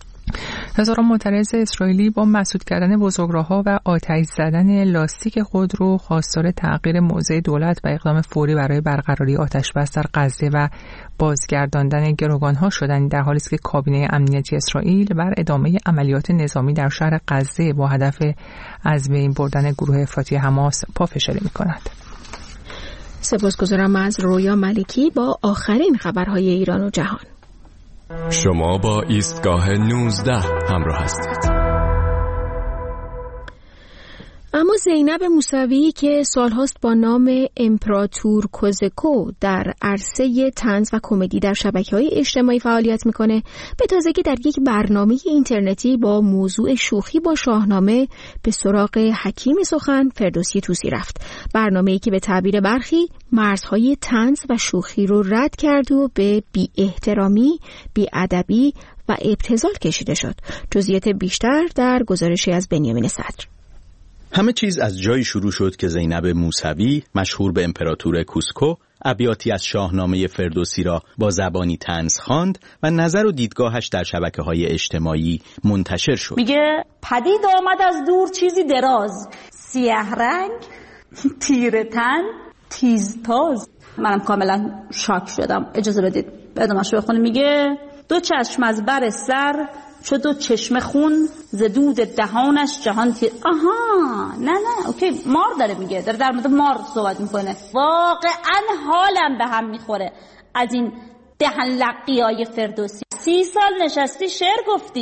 هزاران معترض اسرائیلی با مسدود کردن بزرگراه‌ها و آتش زدن لاستیک خودرو خواستار تغییر موضع دولت و اقدام فوری برای برقراری آتش‌بس در غزه و بازگرداندن گروگان‌ها شدند، در حالی است که کابینه امنیتی اسرائیل بر ادامه عملیات نظامی در شهر غزه با هدف از بین بردن گروه افراطی حماس پافشاری می‌کند. سپاسگزارم از رویا ملکی با آخرین خبرهای ایران و جهان. شما با ایستگاه 19 همراه هستید. اما زینب موسوی که سالهاست با نام امپراتور کوزکو در عرصه طنز و کمدی در شبکه‌های اجتماعی فعالیت میکنه، به تازگی در یک برنامه اینترنتی با موضوع شوخی با شاهنامه به سراغ حکیم سخن فردوسی طوسی رفت. برنامه‌ای که به تعبیر برخی مرزهای طنز و شوخی رو رد کرد و به بی‌احترامی، بی‌ادبی و ابتذال کشیده شد. جزئیات بیشتر در گزارشی از بنیامین صدر. همه چیز از جایی شروع شد که زینب موسوی مشهور به امپراتور کوزکو ابیاتی از شاهنامه فردوسی را با زبانی طنز خواند و نظر و دیدگاهش در شبکه‌های اجتماعی منتشر شد. میگه پدید آمد از دور چیزی دراز، سیاه رنگ، تیره تن، تیزتاز. منم کاملا شاک شدم. اجازه بدید ادامه‌اش رو بخونم. میگه 2 چشم از بر سر چو 2 چشمه خون ز دود دهانش جهان تیر. آها نه اوکی، مار داره میگه، داره در مورد مار صحبت میکنه. واقعا حالم به هم میخوره از این دهن لقیای فردوسی. 30 سال نشستی شعر گفتی،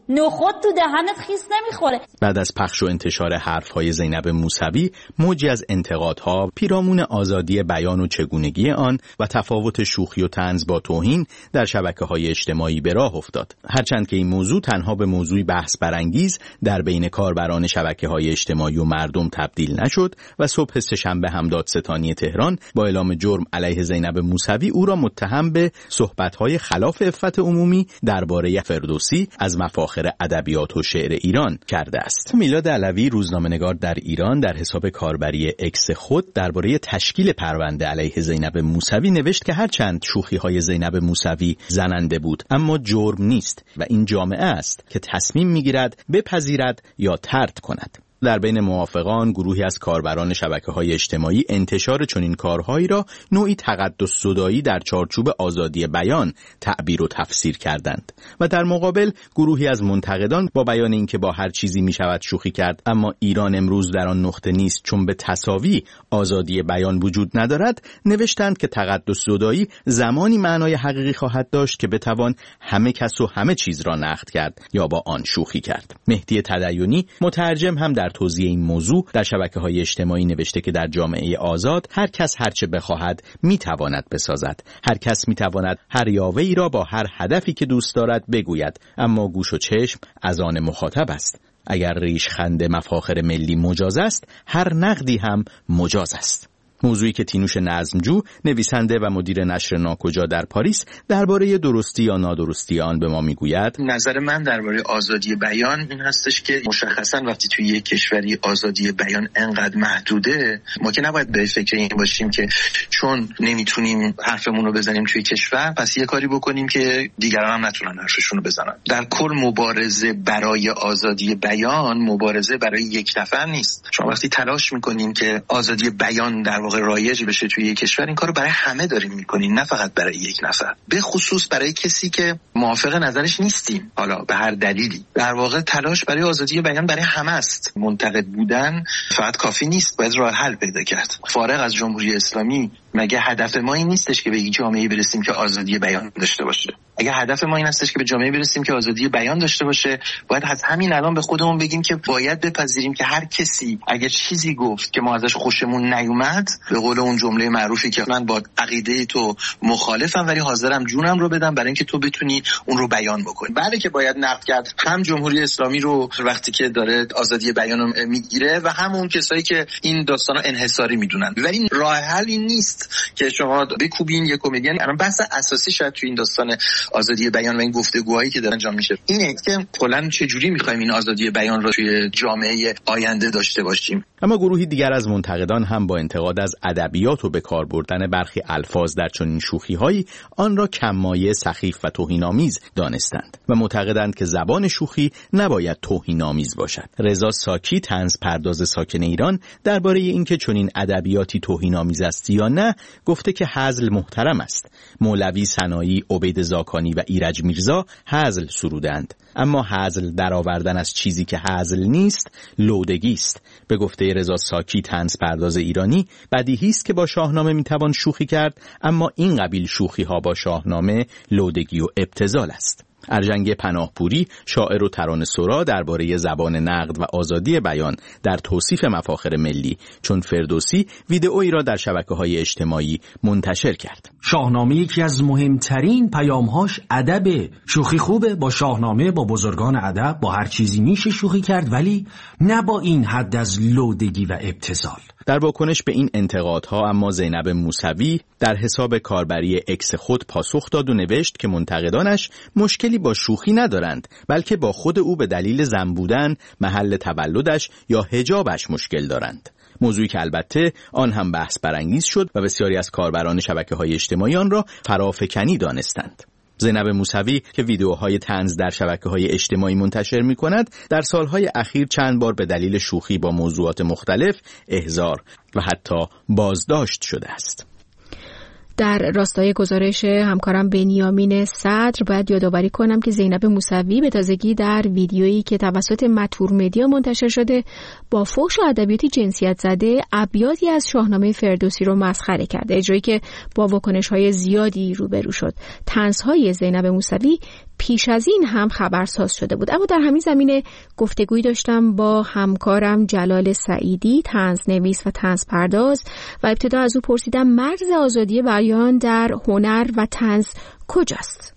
نخود تو دهنت خیس نمیخوره. بعد از پخش و انتشار حرفهای زینب موسوی، موجی از انتقادها پیرامون آزادی بیان و چگونگی آن و تفاوت شوخی و طنز با توهین در شبکه‌های اجتماعی به راه افتاد. هرچند که این موضوع تنها به موضوعی بحث برانگیز در بین کاربران شبکه‌های اجتماعی و مردم تبدیل نشد و صبح سه‌شنبه هم دادستانی تهران با اعلام جرم علیه زینب موسوی او را متهم به صحبت‌های خلاف عفت عمومی درباره فردوسی از مفاخر ادبیات و شعر ایران کرده است. میلاد علوی، روزنامه‌نگار در ایران، در حساب کاربری اکس خود درباره تشکیل پرونده علیه زینب موسوی نوشت که هرچند شوخی‌های زینب موسوی زننده بود، اما جرم نیست و این جامعه است که تصمیم می‌گیرد بپذیرد یا طرد کند. در بین موافقان گروهی از کاربران شبکه‌های اجتماعی انتشار چنین کارهایی را نوعی تقدس زدایی در چارچوب آزادی بیان تعبیر و تفسیر کردند و در مقابل گروهی از منتقدان با بیان اینکه با هر چیزی می‌شود شوخی کرد اما ایران امروز در آن نقطه نیست چون به تساوی آزادی بیان وجود ندارد، نوشتند که تقدس زدایی زمانی معنای حقیقی خواهد داشت که بتوان همه کس و همه چیز را نقد کرد یا با آن شوخی کرد. مهدی تدینی، مترجم، هم در توضیح این موضوع در شبکه‌های اجتماعی نوشته که در جامعه آزاد هر کس هر چه بخواهد میتواند بسازد. هر کس میتواند هر یاوه‌ای را با هر هدفی که دوست دارد بگوید، اما گوش و چشم از آن مخاطب است. اگر ریشخند مفاخر ملی مجاز است، هر نقدی هم مجاز است. موضوعی که تینوش نظمجو، نویسنده و مدیر نشر ناکجا در پاریس، درباره درستی یا نادرستی آن به ما میگوید. نظر من درباره آزادی بیان این هستش که مشخصاً وقتی توی یک کشوری آزادی بیان انقدر محدوده، ما که نباید به فکر این باشیم که چون نمیتونیم حرفمون رو بزنیم توی کشور پس یه کاری بکنیم که دیگران هم نتونن حرفشون رو بزنن. در کل مبارزه برای آزادی بیان مبارزه برای یک نفر نیست. شما وقتی تلاش میکنین که آزادی بیان در رایج بشه توی یک کشور، این کارو برای همه داریم میکنین، نه فقط برای یک نفر، به خصوص برای کسی که موافق نظرش نیستیم حالا به هر دلیلی. در واقع تلاش برای آزادی بیان برای همه است. منتقد بودن فقط کافی نیست، باید راه حل پیدا کرد. فارغ از جمهوری اسلامی، مگه هدف ما این نیستش که به یک جامعه برسیم که آزادی بیان داشته باشه؟ اگه هدف ما این هستش که به جامعه برسیم که آزادی بیان داشته باشه، باید از همین الان به خودمون بگیم که باید بپذیریم که هر کسی اگه چیزی گفت که ما ازش خوشمون نیومد، به قول اون جمله معروفی که من با عقیده تو مخالفم ولی حاضرم جونم رو بدم برای اینکه تو بتونی اون رو بیان بکنی. بعد که باید نقد کرد هم جمهوری اسلامی رو وقتی که داره آزادی بیان رو میگیره و هم اون کسایی که این داستانو انحصاری میدونن. ولی راه حل این نیست که شما بکوبین یک کمدین. الان بحث اساسی شاید تو این داستان آزادی بیان و این گفتگوهایی که داره انجام میشه اینه که کلا چه جوری می‌خوایم این آزادی بیان رو توی جامعه آینده داشته باشیم. اما گروهی دیگر از منتقدان هم با انتقاد از ادبیات و به کار بردن برخی الفاظ در چنین شوخی‌هایی آن را کم‌مایه، سخیف و توهین‌آمیز دانستند و معتقدند که زبان شوخی نباید توهین‌آمیز باشد. رضا ساکی، طنز پرداز ساکن ایران، درباره اینکه چنین ادبیاتی توهین‌آمیز است یا نه گفته که هزل محترم است. مولوی، سنایی، عبید زاکانی و ایرج میرزا هزل سرودند، اما هزل درآوردن از چیزی که هزل نیست لودگی است. به گفته رضا ساکی، طنز پرداز ایرانی، بدیهی است که با شاهنامه میتوان شوخی کرد، اما این قبیل شوخی ها با شاهنامه لودگی و ابتذال است. ارجنگ پناهپوری، شاعر و ترانه‌سرا، درباره زبان نقد و آزادی بیان در توصیف مفاخر ملی چون فردوسی ویدئویی را در شبکه‌های اجتماعی منتشر کرد. شاهنامه یکی از مهمترین پیام‌هاش ادب. شوخی خوبه، با شاهنامه، با بزرگان ادب، با هر چیزی میشه شوخی کرد، ولی نه با این حد از لودگی و ابتذال. در واکنش به این انتقادها اما زینب موسوی در حساب کاربری اکس خود پاسخ داد و نوشت که منتقدانش مشکلی با شوخی ندارند، بلکه با خود او به دلیل زن بودن، محل تولدش یا حجابش مشکل دارند. موضوعی که البته آن هم بحث برانگیز شد و بسیاری از کاربران شبکه‌های اجتماعی آن را فرافکنی دانستند. زینب موسوی که ویدیوهای طنز در شبکه‌های اجتماعی منتشر می‌کند، در سالهای اخیر چند بار به دلیل شوخی با موضوعات مختلف احضار و حتی بازداشت شده است. در راستای گزارش همکارم بنیامین صدر باید یادآوری کنم که زینب موسوی به تازگی در ویدیویی که توسط متور مدیا منتشر شده با فحش و ادبیات جنسیت زده ابیاتی از شاهنامه فردوسی رو مسخره کرده، اجرایی که با واکنش‌های زیادی روبرو شد. طنزهای زینب موسوی پیش از این هم خبرساز شده بود. اما در همین زمینه گفتگویی داشتم با همکارم جلال سعیدی، طنزنویس و طنزپرداز، و ابتدا از او پرسیدم مرز آزادی بیان در هنر و طنز کجاست؟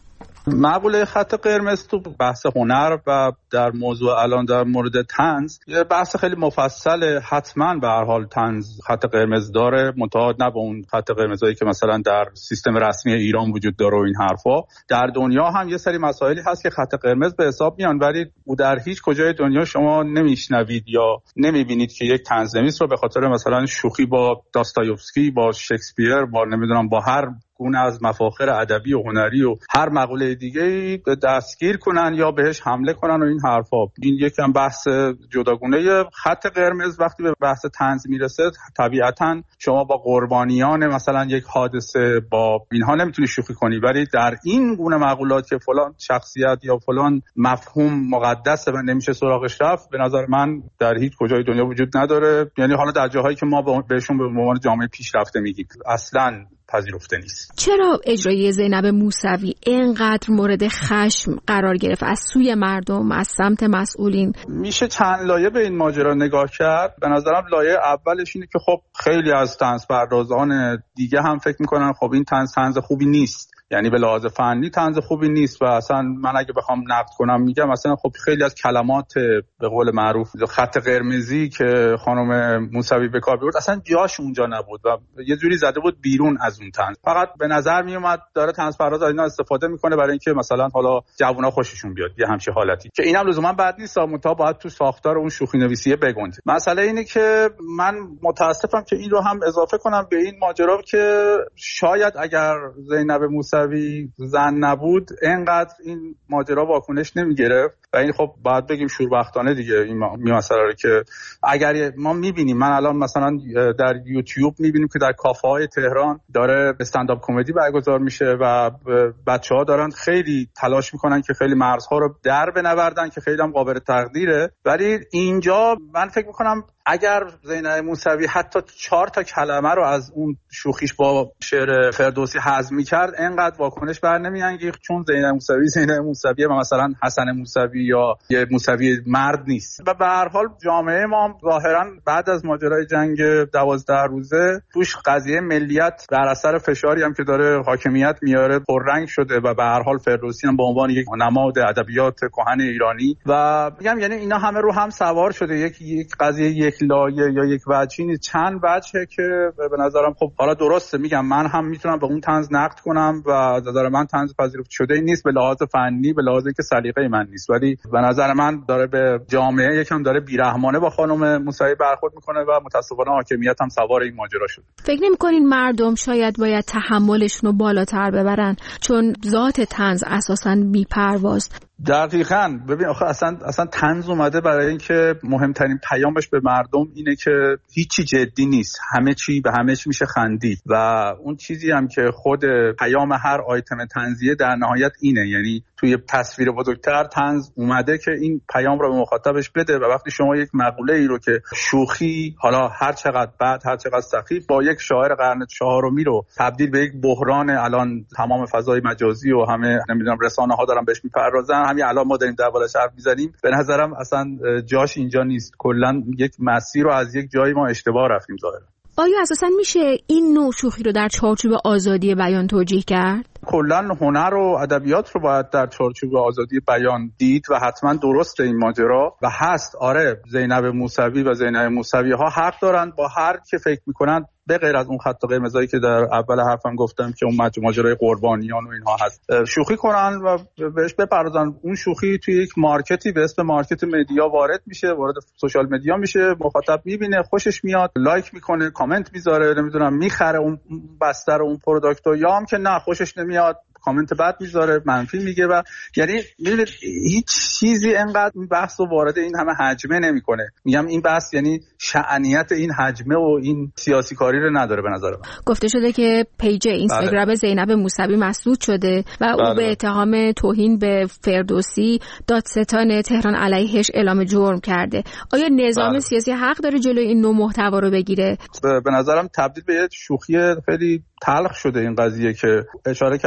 مقوله خط قرمز تو بحث هنر و در موضوع الان در مورد طنز یه بحث خیلی مفصله. حتما به هر حال طنز خط قرمز داره، منتها نه به اون خط قرمزایی که مثلا در سیستم رسمی ایران وجود داره و این حرفا. در دنیا هم یه سری مسائلی هست که خط قرمز به حساب میان، ولی در هیچ کجای دنیا شما نمیشنوید یا نمیبینید که یک طنزنویس رو به خاطر مثلا شوخی با داستایوفسکی، با شکسپیر، با نمیدونم با هر گونه از مفاخر ادبی و هنری و هر مقوله دیگه دستگیر کنن یا بهش حمله کنن و این حرفا. این یکم بحث جداگونه. خط قرمز وقتی به بحث طنز میرسه طبیعتاً شما با قربانیان مثلا یک حادثه با اینها نمیتونی شوخی کنی، ولی در این گونه مقولات که فلان شخصیت یا فلان مفهوم مقدسه و نمیشه سراغش رفت، به نظر من در هیچ کجای دنیا وجود نداره. یعنی حالا در جاهایی که ما بهشون به عنوان جامعه پیشرفته میگیم اصلاً پذیرفته نیست. چرا اجرای زینب موسوی اینقدر مورد خشم قرار گرفت از سوی مردم، از سمت مسئولین؟ میشه چند لایه به این ماجرا نگاه کرد. به نظرم لایه اولش اینه که خب خیلی از طنزپردازان دیگه هم فکر میکنن خب این طنز خوبی نیست، یعنی به لحاظ فنی طنز خوبی نیست و اصلا من اگه بخوام نقد کنم میگم مثلا خب خیلی از کلمات به قول معروف خط قرمزی که خانم موسوی به کار برد اصلا جاش اونجا نبود و یه جوری زده بود بیرون از اون طنز. فقط به نظر میومد داره طنزپرداز از اینا استفاده میکنه برای اینکه مثلا حالا جوونا خوششون بیاد، یه همچین حالتی که اینم لزوما بد نیست، منتها باید تو ساختار اون شوخی نویسیه بگنجه. مسئله اینه که من متاسفم که این رو هم اضافه کنم به این ماجرا که شاید اگر زینب موسوی زن نبود اینقدر این ماجرا واکنش نمیگرفت و این خب باید بگیم شوربختانه دیگه این مسئله رو که اگر ما میبینیم، من الان مثلا در یوتیوب میبینیم که در کافه های تهران داره استندآپ کمدی برگزار میشه و بچه‌ها دارن خیلی تلاش میکنن که خیلی مرزها رو در بنوردن که خیلی هم قابل تقدیره، ولی اینجا من فکر میکنم اگر زینب موسوی حتی 4 کلمه رو از اون شوخیش با شعر فردوسی حذف می‌کرد اینقدر واکنش بر نمی‌انگیخت، چون زینب موسوی و مثلا حسن موسوی یا یه موسوی مرد نیست. و به هر حال جامعه ما ظاهرا بعد از ماجرای جنگ 12 روزه توش قضیه ملیت در اثر فشاری هم که داره حاکمیت میاره پررنگ شده و به هر حال فردوسی هم به عنوان یک نماد ادبیات کهن ایرانی و میگم یعنی اینا همه رو هم سوار شده. یک قضیه یک لایه یا یک وجهی نیست، چند وجهه که به نظرم خب حالا درسته، میگم من هم میتونم به اون طنز نقد کنم و نظر من طنز پذیرفته شده ای نیست به لحاظ فنی، به لحاظ اینکه سلیقه من نیست، ولی به نظر من داره به جامعه یکم داره بیرحمانه با خانم موسوی برخورد میکنه و متاسفانه حاکمیت هم سوار این ماجرا شده. فکر نمی‌کنین مردم شاید باید تحملشون رو بالاتر ببرن چون ذات طنز اساساً بی‌پرواست؟ دقیقاً. ببین آخه اصلا طنز اومده برای اینکه مهمترین پیامش به مردم اینه که هیچی جدی نیست، همه چی به همه چی میشه خندید و اون چیزی هم که خود پیام هر آیتم طنزیه در نهایت اینه، یعنی توی تصویر بزرگتر طنز اومده که این پیام رو به مخاطبش بده و وقتی شما یک مقوله ای رو که شوخی حالا هر چقدر بد هر چقدر سخیف با یک شاعر قرن 4 رو تبدیل به یک بحران الان تمام فضای مجازی و همه نمیدونم رسانه‌ها دارن بهش میپردازن، همین الان ما داریم دربارش حرف میزنیم، به نظرم اصلا جاش اینجا نیست. کلا یک مسیر رو از یک جایی ما اشتباه رفتیم ظاهرا. آیا اساساً میشه این نوع شوخی رو در چارچوب آزادی بیان توجیه کرد؟ کلا هنر و ادبیات رو باید در چارچوب آزادی بیان دید و حتما درسته این ماجرا و هست. آره زینب موسوی و زینب موسوی ها حق دارن با هر که فکر میکنن به غیر از اون خط قرمزایی که در اول حرفم گفتم که اون ماجرای قربانیان و اینها هست شوخی کنن و بهش بپردازن. اون شوخی توی یک مارکتی به اسم مارکت مدیا وارد میشه، وارد سوشال مدیا میشه، مخاطب میبینه، خوشش میاد، لایک میکنه، کامنت میذاره، نمیدونم میخره اون بستر اون پروداکتو، یا هم که نه خوشش نمیاد کامنت بد میذاره، منفی میگه و یعنی میدونید هیچ چیزی انقدر این بحث رو وارد این همه حجمه نمیکنه. میگم این بحث یعنی شأنیت این حجمه و این سیاسی کاری رو نداره به نظر من. گفته شده که پیج اینستاگرام زینب موسوی مسدود شده و او به اتهام توهین به فردوسی دادستان تهران علیهش اعلام جرم کرده. آیا نظام سیاسی حق داره جلوی این نوع محتوا رو بگیره؟ به نظرم تبدیل به یه شوخی خیلی تلخ شده این قضیه که اشاره کردم.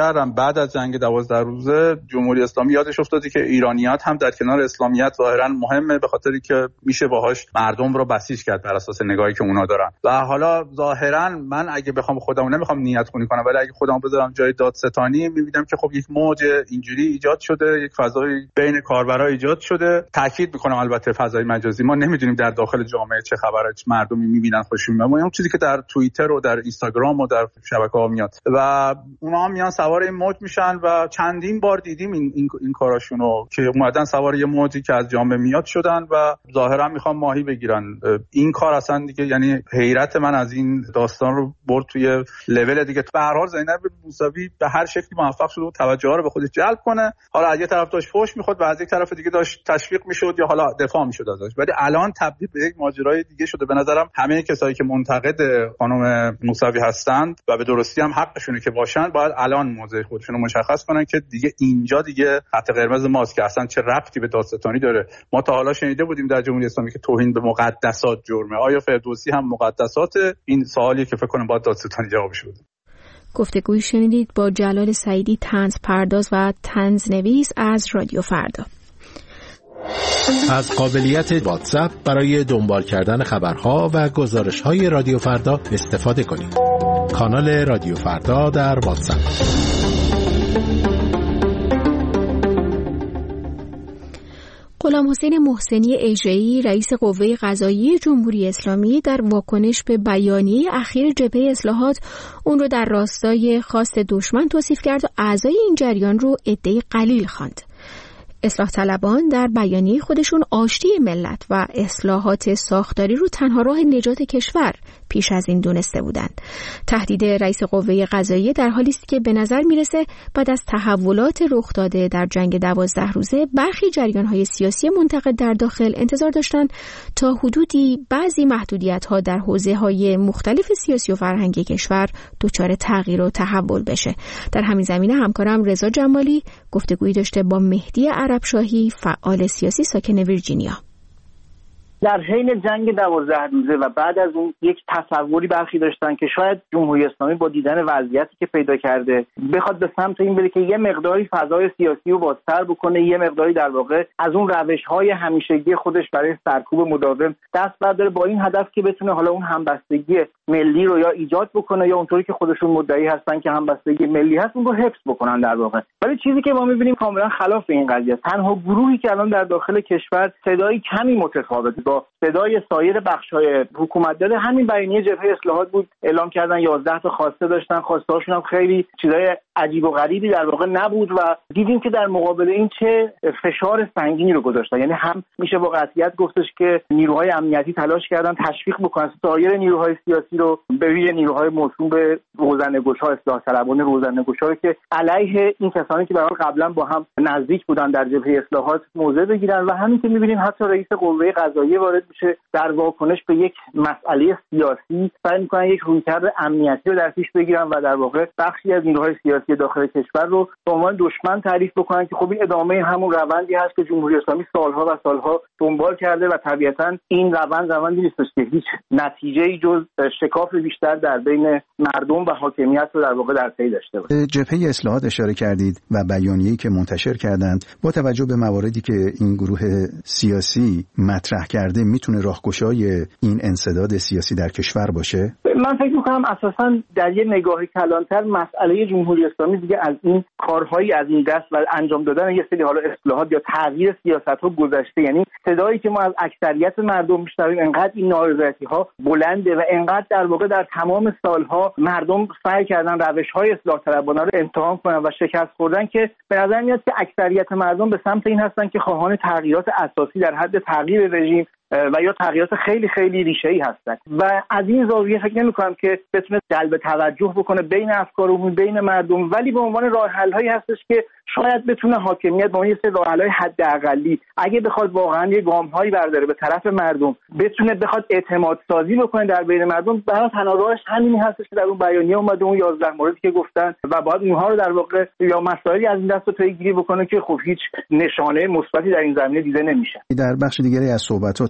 بعد از جنگ 12 روزه جمهوری اسلامی یادش افتادی که ایرانیت هم در کنار اسلامیت ظاهرا مهمه، به خاطری که میشه باهاش مردم رو بسیج کرد بر اساس نگاهی که اونا دارن. و حالا ظاهرا من اگه بخوام خودمو نمیخوام نیت خونی کنم، ولی اگه خودمو بذارم جای دادستانی میبینم که خب یک موج اینجوری ایجاد شده، یک فضای بین کاربرا ایجاد شده. تاکید میکنم البته فضای مجازی، ما نمیدونیم در داخل جامعه چه خبره، چه مردمی میبینن خوششون میاد. اون چیزی که در توییتر و در اینستاگرام و در شبکه‌ها میاد و اونا هم میان سوار این موج میشن و چندین بار دیدیم این کاراشونو که اومدن سوار یه موجی که از جامعه میاد شدن و ظاهرا میخوان ماهی بگیرن. این کار اصلا دیگه، یعنی حیرت من از این داستان رو برد توی لول دیگه. به هر حال زینب موسوی به هر شکلی موفق شد و توجه ها رو به خودش جلب کنه. حالا از یه طرف داشت فحش میخورد و از یک طرف دیگه داشت تشویق میشد یا حالا دفاع میشد ازش، ولی الان تبدیل به یک ماجرای دیگه شده. به نظرم همه کسایی که منتقد خانم موسوی هستند و به درستی هم حقشونه که باشن، باید الان موضع خودشون رو مشخص کنن که دیگه اینجا دیگه خط قرمز ماست که اصلا چه ربطی به دادستانی داره. ما تا حالا شنیده بودیم در جمهوری اسلامی که توهین به مقدسات جرمه. آیا فردوسی هم مقدسات؟ این سوالیه که فکر کنم باید دادستانی جوابش بده. گفتگوی شنیدید با جلال سعیدی، طنز پرداز و طنزنویس از رادیو فردا. از قابلیت واتساپ برای دنبال کردن خبرها و گزارش‌های رادیو فردا استفاده کنید. کانال رادیو فردا در واتساپ. غلام حسین محسنی اژه‌ای رئیس قوه قضاییه جمهوری اسلامی در واکنش به بیانیه اخیر جبهه اصلاحات اون رو در راستای خواست دشمن توصیف کرد و اعضای این جریان رو عده‌ای قلیل خواند. اصلاح طلبان در بیانیه خودشون آشتی ملت و اصلاحات ساختاری رو تنها راه نجات کشور پیش از این دونسته بودند. تهدید رئیس قوه قضاییه در حالی است که به نظر میرسه بعد از تحولات رخ داده در جنگ 12 روزه برخی جریان‌های سیاسی منتقد در داخل انتظار داشتند تا حدودی بعضی محدودیت‌ها در حوزه‌های مختلف سیاسی و فرهنگی کشور دچار تغییر و تحول بشه. در همین زمینه همکارم رضا جمالی گفتگویی داشته با مهدی عربشاهی، فعال سیاسی ساکن ویرجینیا. در حین جنگ 12 روزه و بعد از اون یک تصوری برخی داشتن که شاید جمهوری اسلامی با دیدن وضعیتی که پیدا کرده بخواد به سمت این بره که یه مقداری فضای سیاسی رو بازتر بکنه، یه مقداری در واقع از اون روش‌های همیشگی خودش برای سرکوب مداوم دست برداره، با این هدف که بتونه حالا اون همبستگی ملی رو یا ایجاد بکنه یا اونطوری که خودشون مدعی هستن که همبستگی ملی هست اون رو حفظ بکنن در واقع. ولی چیزی که ما می‌بینیم کاملا خلاف این قضیه است. تنها گروهی که الان در داخل کشور صدای کمی متفاوت با صدای سایر بخش‌های حکومت داره همین بیانیه جبهه اصلاحات بود. اعلام کردن 11 تا خواسته داشتن، خواسته‌هاشون هم خیلی چیزای عجیب و غریبی در واقع نبود و دیدیم که در مقابل این چه فشار سنگینی رو گذاشتن. یعنی هم میشه با قطعیت گفتش که نیروهای امنیتی تلاش کردن تشویق بکنن سایر نیروهای سیاسی رو، به ویژه نیروهای موسوم به روزنه‌گشا، اصلاح طلبان روزنه‌گشا رو که علیه این کسانی که برای قبلا با هم نزدیک بودن در جبهه اصلاحات موضع بگیرن و همین که می‌بینیم حتی رئیس قوه قضاییه وارد میشه در واکنش به یک مسئله سیاسی سعی می‌کنن یک رویکرد امنیتی رو در پیش بگیرن و در واقع بخشی از نیروهای سیاسی داخل کشور رو به عنوان دشمن تعریف بکنن که خب این ادامه همون روندی هست که جمهوری اسلامی سالها و سالها دنبال کرده و طبیعتاً این روندی نیستش که هیچ نتیجه‌ای جز شکاف بیشتر در بین مردم و حاکمیت رو در واقع در پی داشته باشه. جبهه اصلاحات اشاره کردید و بیانیه‌ای که منتشر کردند با توجه به مواردی که این گروه سیاسی مطرح کرده میتونه راهگشای این انسداد سیاسی در کشور باشه؟ من فکر می‌کنم اساساً در یه نگاهی کلانتر مسئله جمهوری اسلامی دیگه از این کارهایی از این دست و انجام دادن یه سری حالا اصلاحات یا تغییر سیاست‌ها گذشته. یعنی صدایی که ما از اکثریت مردم میشنویم انقدر این نارضایتی‌ها بلنده و انقدر در واقع در تمام سالها مردم سعی کردن روش‌های اصلاح طلبانه رو امتحان کنن و شکست خوردن که به نظر میاد که اکثریت مردم به سمت این هستن که خواهان تغییرات اساسی در حد تغییر رژیم و یا تغییرات خیلی خیلی ریشه‌ای هستن و از این زاویه فکر نمی‌کنم که بتونه جلب توجه بکنه بین افکار عمومی بین مردم، ولی به عنوان راه حل‌هایی هستش که شاید بتونه حاکمیت با این سه راه حل‌های حداقلی اگه بخواد واقعا یه گام‌هایی برداره به طرف مردم، بتونه بخواد اعتماد سازی بکنه در بین مردم، برای تنها راهش همینی هستش که در اون بیانیه اومده، اون 11 موردی که گفتن و بعد اونها رو در واقع یا مسائلی از این دست پیگیری بکنه که خب هیچ نشانه مثبتی در این زمینه دیده نمیشه. در بخش دیگری از صحبتاتون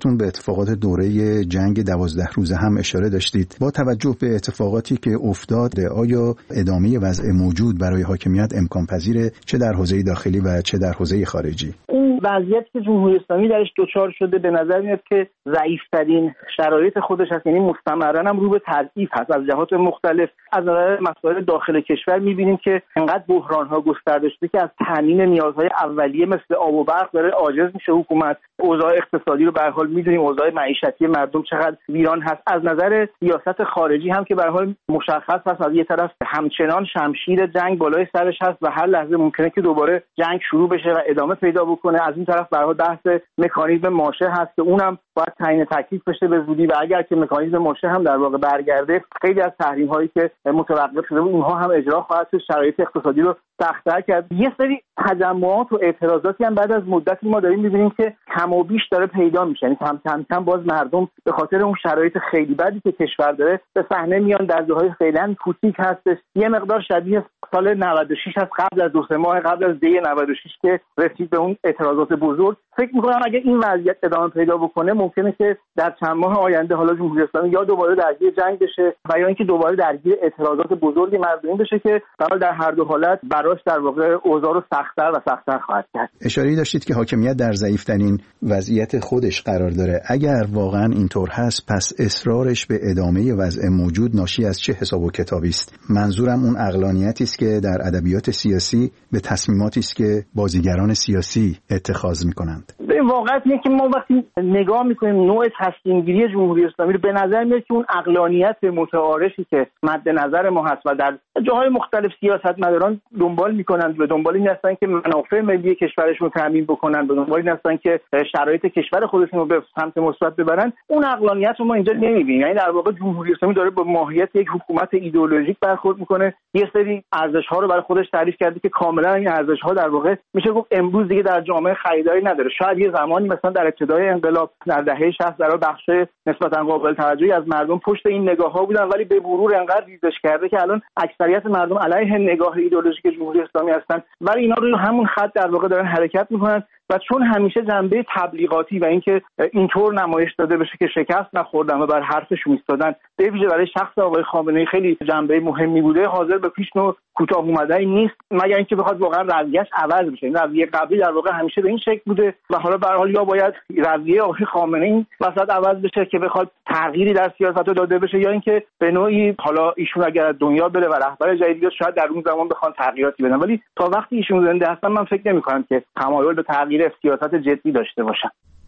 خودتون به اتفاقات دوره جنگ 12 روزه هم اشاره داشتید. با توجه به اتفاقاتی که افتاد، آیا ادامه وضع موجود برای حاکمیت امکان پذیره، چه در حوزه داخلی و چه در حوزه خارجی؟ این وضعیتی که جمهوری اسلامی درش دچار شده به نظر میاد که ضعیف‌ترین شرایط خودش هست، یعنی مستمرا هم رو به تضعیف هست از جهات مختلف. از نظر مسائل داخل کشور می‌بینیم که انقدر بحران‌ها گسترده شده که از تامین نیازهای اولیه مثل آب و برق داره عاجز میشه حکومت. اوضاع اقتصادی رو به هر حال می‌دونیم، اوضاع معیشتی مردم چقدر ویران هست. از نظر سیاست خارجی هم که به هر حال مشخص هست، از یه طرف همچنان شمشیر جنگ بالای سرش هست و هر لحظه ممکنه که دوباره جنگ شروع بشه و ادامه پیدا بکنه. از این طرف به هر حال بحث مکانیزم ماشه هست که اونم باید تعیین تکلیف بشه به زودی و اگر که مکانیزم ماشه هم در واقع برگرده، خیلی از تحریم‌هایی که متوقف شده بود اونها هم اجرا خواهد شد، شرایط اقتصادی رو سخت‌تر کرد. یه سری تجمعات و اعتراضاتی هم بعد از مدتی ما داریم می‌بینیم که کم و بیش داره پیدا میشه، یعنی کم باز مردم به خاطر اون شرایط خیلی بدی که کشور داره به صحنه میان. در جاهای فعلا کوچیک هستش، یه مقدار شبیه سال 96 هست، قبل از 2 ماه قبل از دی 96 که رسید به اون اعتراضات بزرگ. فکر می‌کنم اگه این وضعیت ادامه پیدا بکنه ممکنه که در چند ماه آینده حالا جمهوری اسلامی یا دوباره درگیر جنگ بشه و یا اینکه دوباره درگیر اعتراضات بزرگی مردمی بشه که در هر دو حالت براش در واقع اوضاع رو سخت‌تر و سخت‌تر خواهد کرد. اشاره‌ای داشتید که حاکمیت در ضعیف‌ترین وضعیت خودش قرار داره. اگر واقعا اینطور هست، پس اصرارش به ادامه وضع موجود ناشی از چه حساب و کتابی است؟ منظورم اون عقلانیتی است که در ادبیات سیاسی به تصمیماتی است که بازیگران سیاسی اتخاذ می‌کنند. به واقعیت اینه که ما وقتی نگاه می‌کنیم نوع تصمیم‌گیری جمهوری اسلامی رو، به نظر میاد که اون عقلانیت متعارفی که مد نظر ما هست و در جاهای مختلف سیاستمداران دنبال می‌کنند، به دنبال این هستن که منافع ملی کشورشون رو تامین بکنن، به دنبال این هستن که شرایط کشور خودشون رو به سمت مثبت ببرن. اون عقلانیت رو ما اینجا نمی‌بینیم. یعنی در واقع جمهوری اسلامی داره با ماهیت یک حکومت ایدئولوژیک برخورد می‌کنه. یه سری ارزش‌ها رو برای خودش تعریف کرده که کاملا این ارزش‌ها در واقع میشه گفت امروز دیگه در جامعه خریداری نداره. شاید یه زمانی مثلا در ابتدای انقلاب در دهه 60 در بخش نسبتاً قابل توجهی از مردم پشت این نگاه‌ها بودن، ولی به مرور انقدر ریزش کرده که الان اکثریت مردم علیه نگاه ایدئولوژیک جمهوری اسلامی هستن، ولی اینا رو همون خط در واقع دارن حرکت می‌کنن و چون همیشه جنبه تبلیغاتی و اینکه اینطور نمایش داده بشه که شکست نخوردن و بر حرفشون ایستادن به ویژه برای شخص آقای خامنه‌ای خیلی جنبه مهمی بوده، حاضر به پیشنهاد کوتاه اومدنی نیست مگر اینکه بخواد واقعا رویه‌اش عوض بشه. این رویه قبلی در واقع همیشه به این شکل بوده و حالا به هر حال یا باید رویه آقای خامنه‌ای وسط عوض بشه که بخواد تغییری در سیاست داده بشه، یا اینکه به نوعی حالا ایشون اگر از دنیا بره و رهبر جدیدی بیاد شاید در اون زمان بخوان تغییراتی بدن، ولی تا وقتی ایشون زنده هستن من فکر نمی‌کنم که تمایل به تغییر سیاست جدی داشته باشن.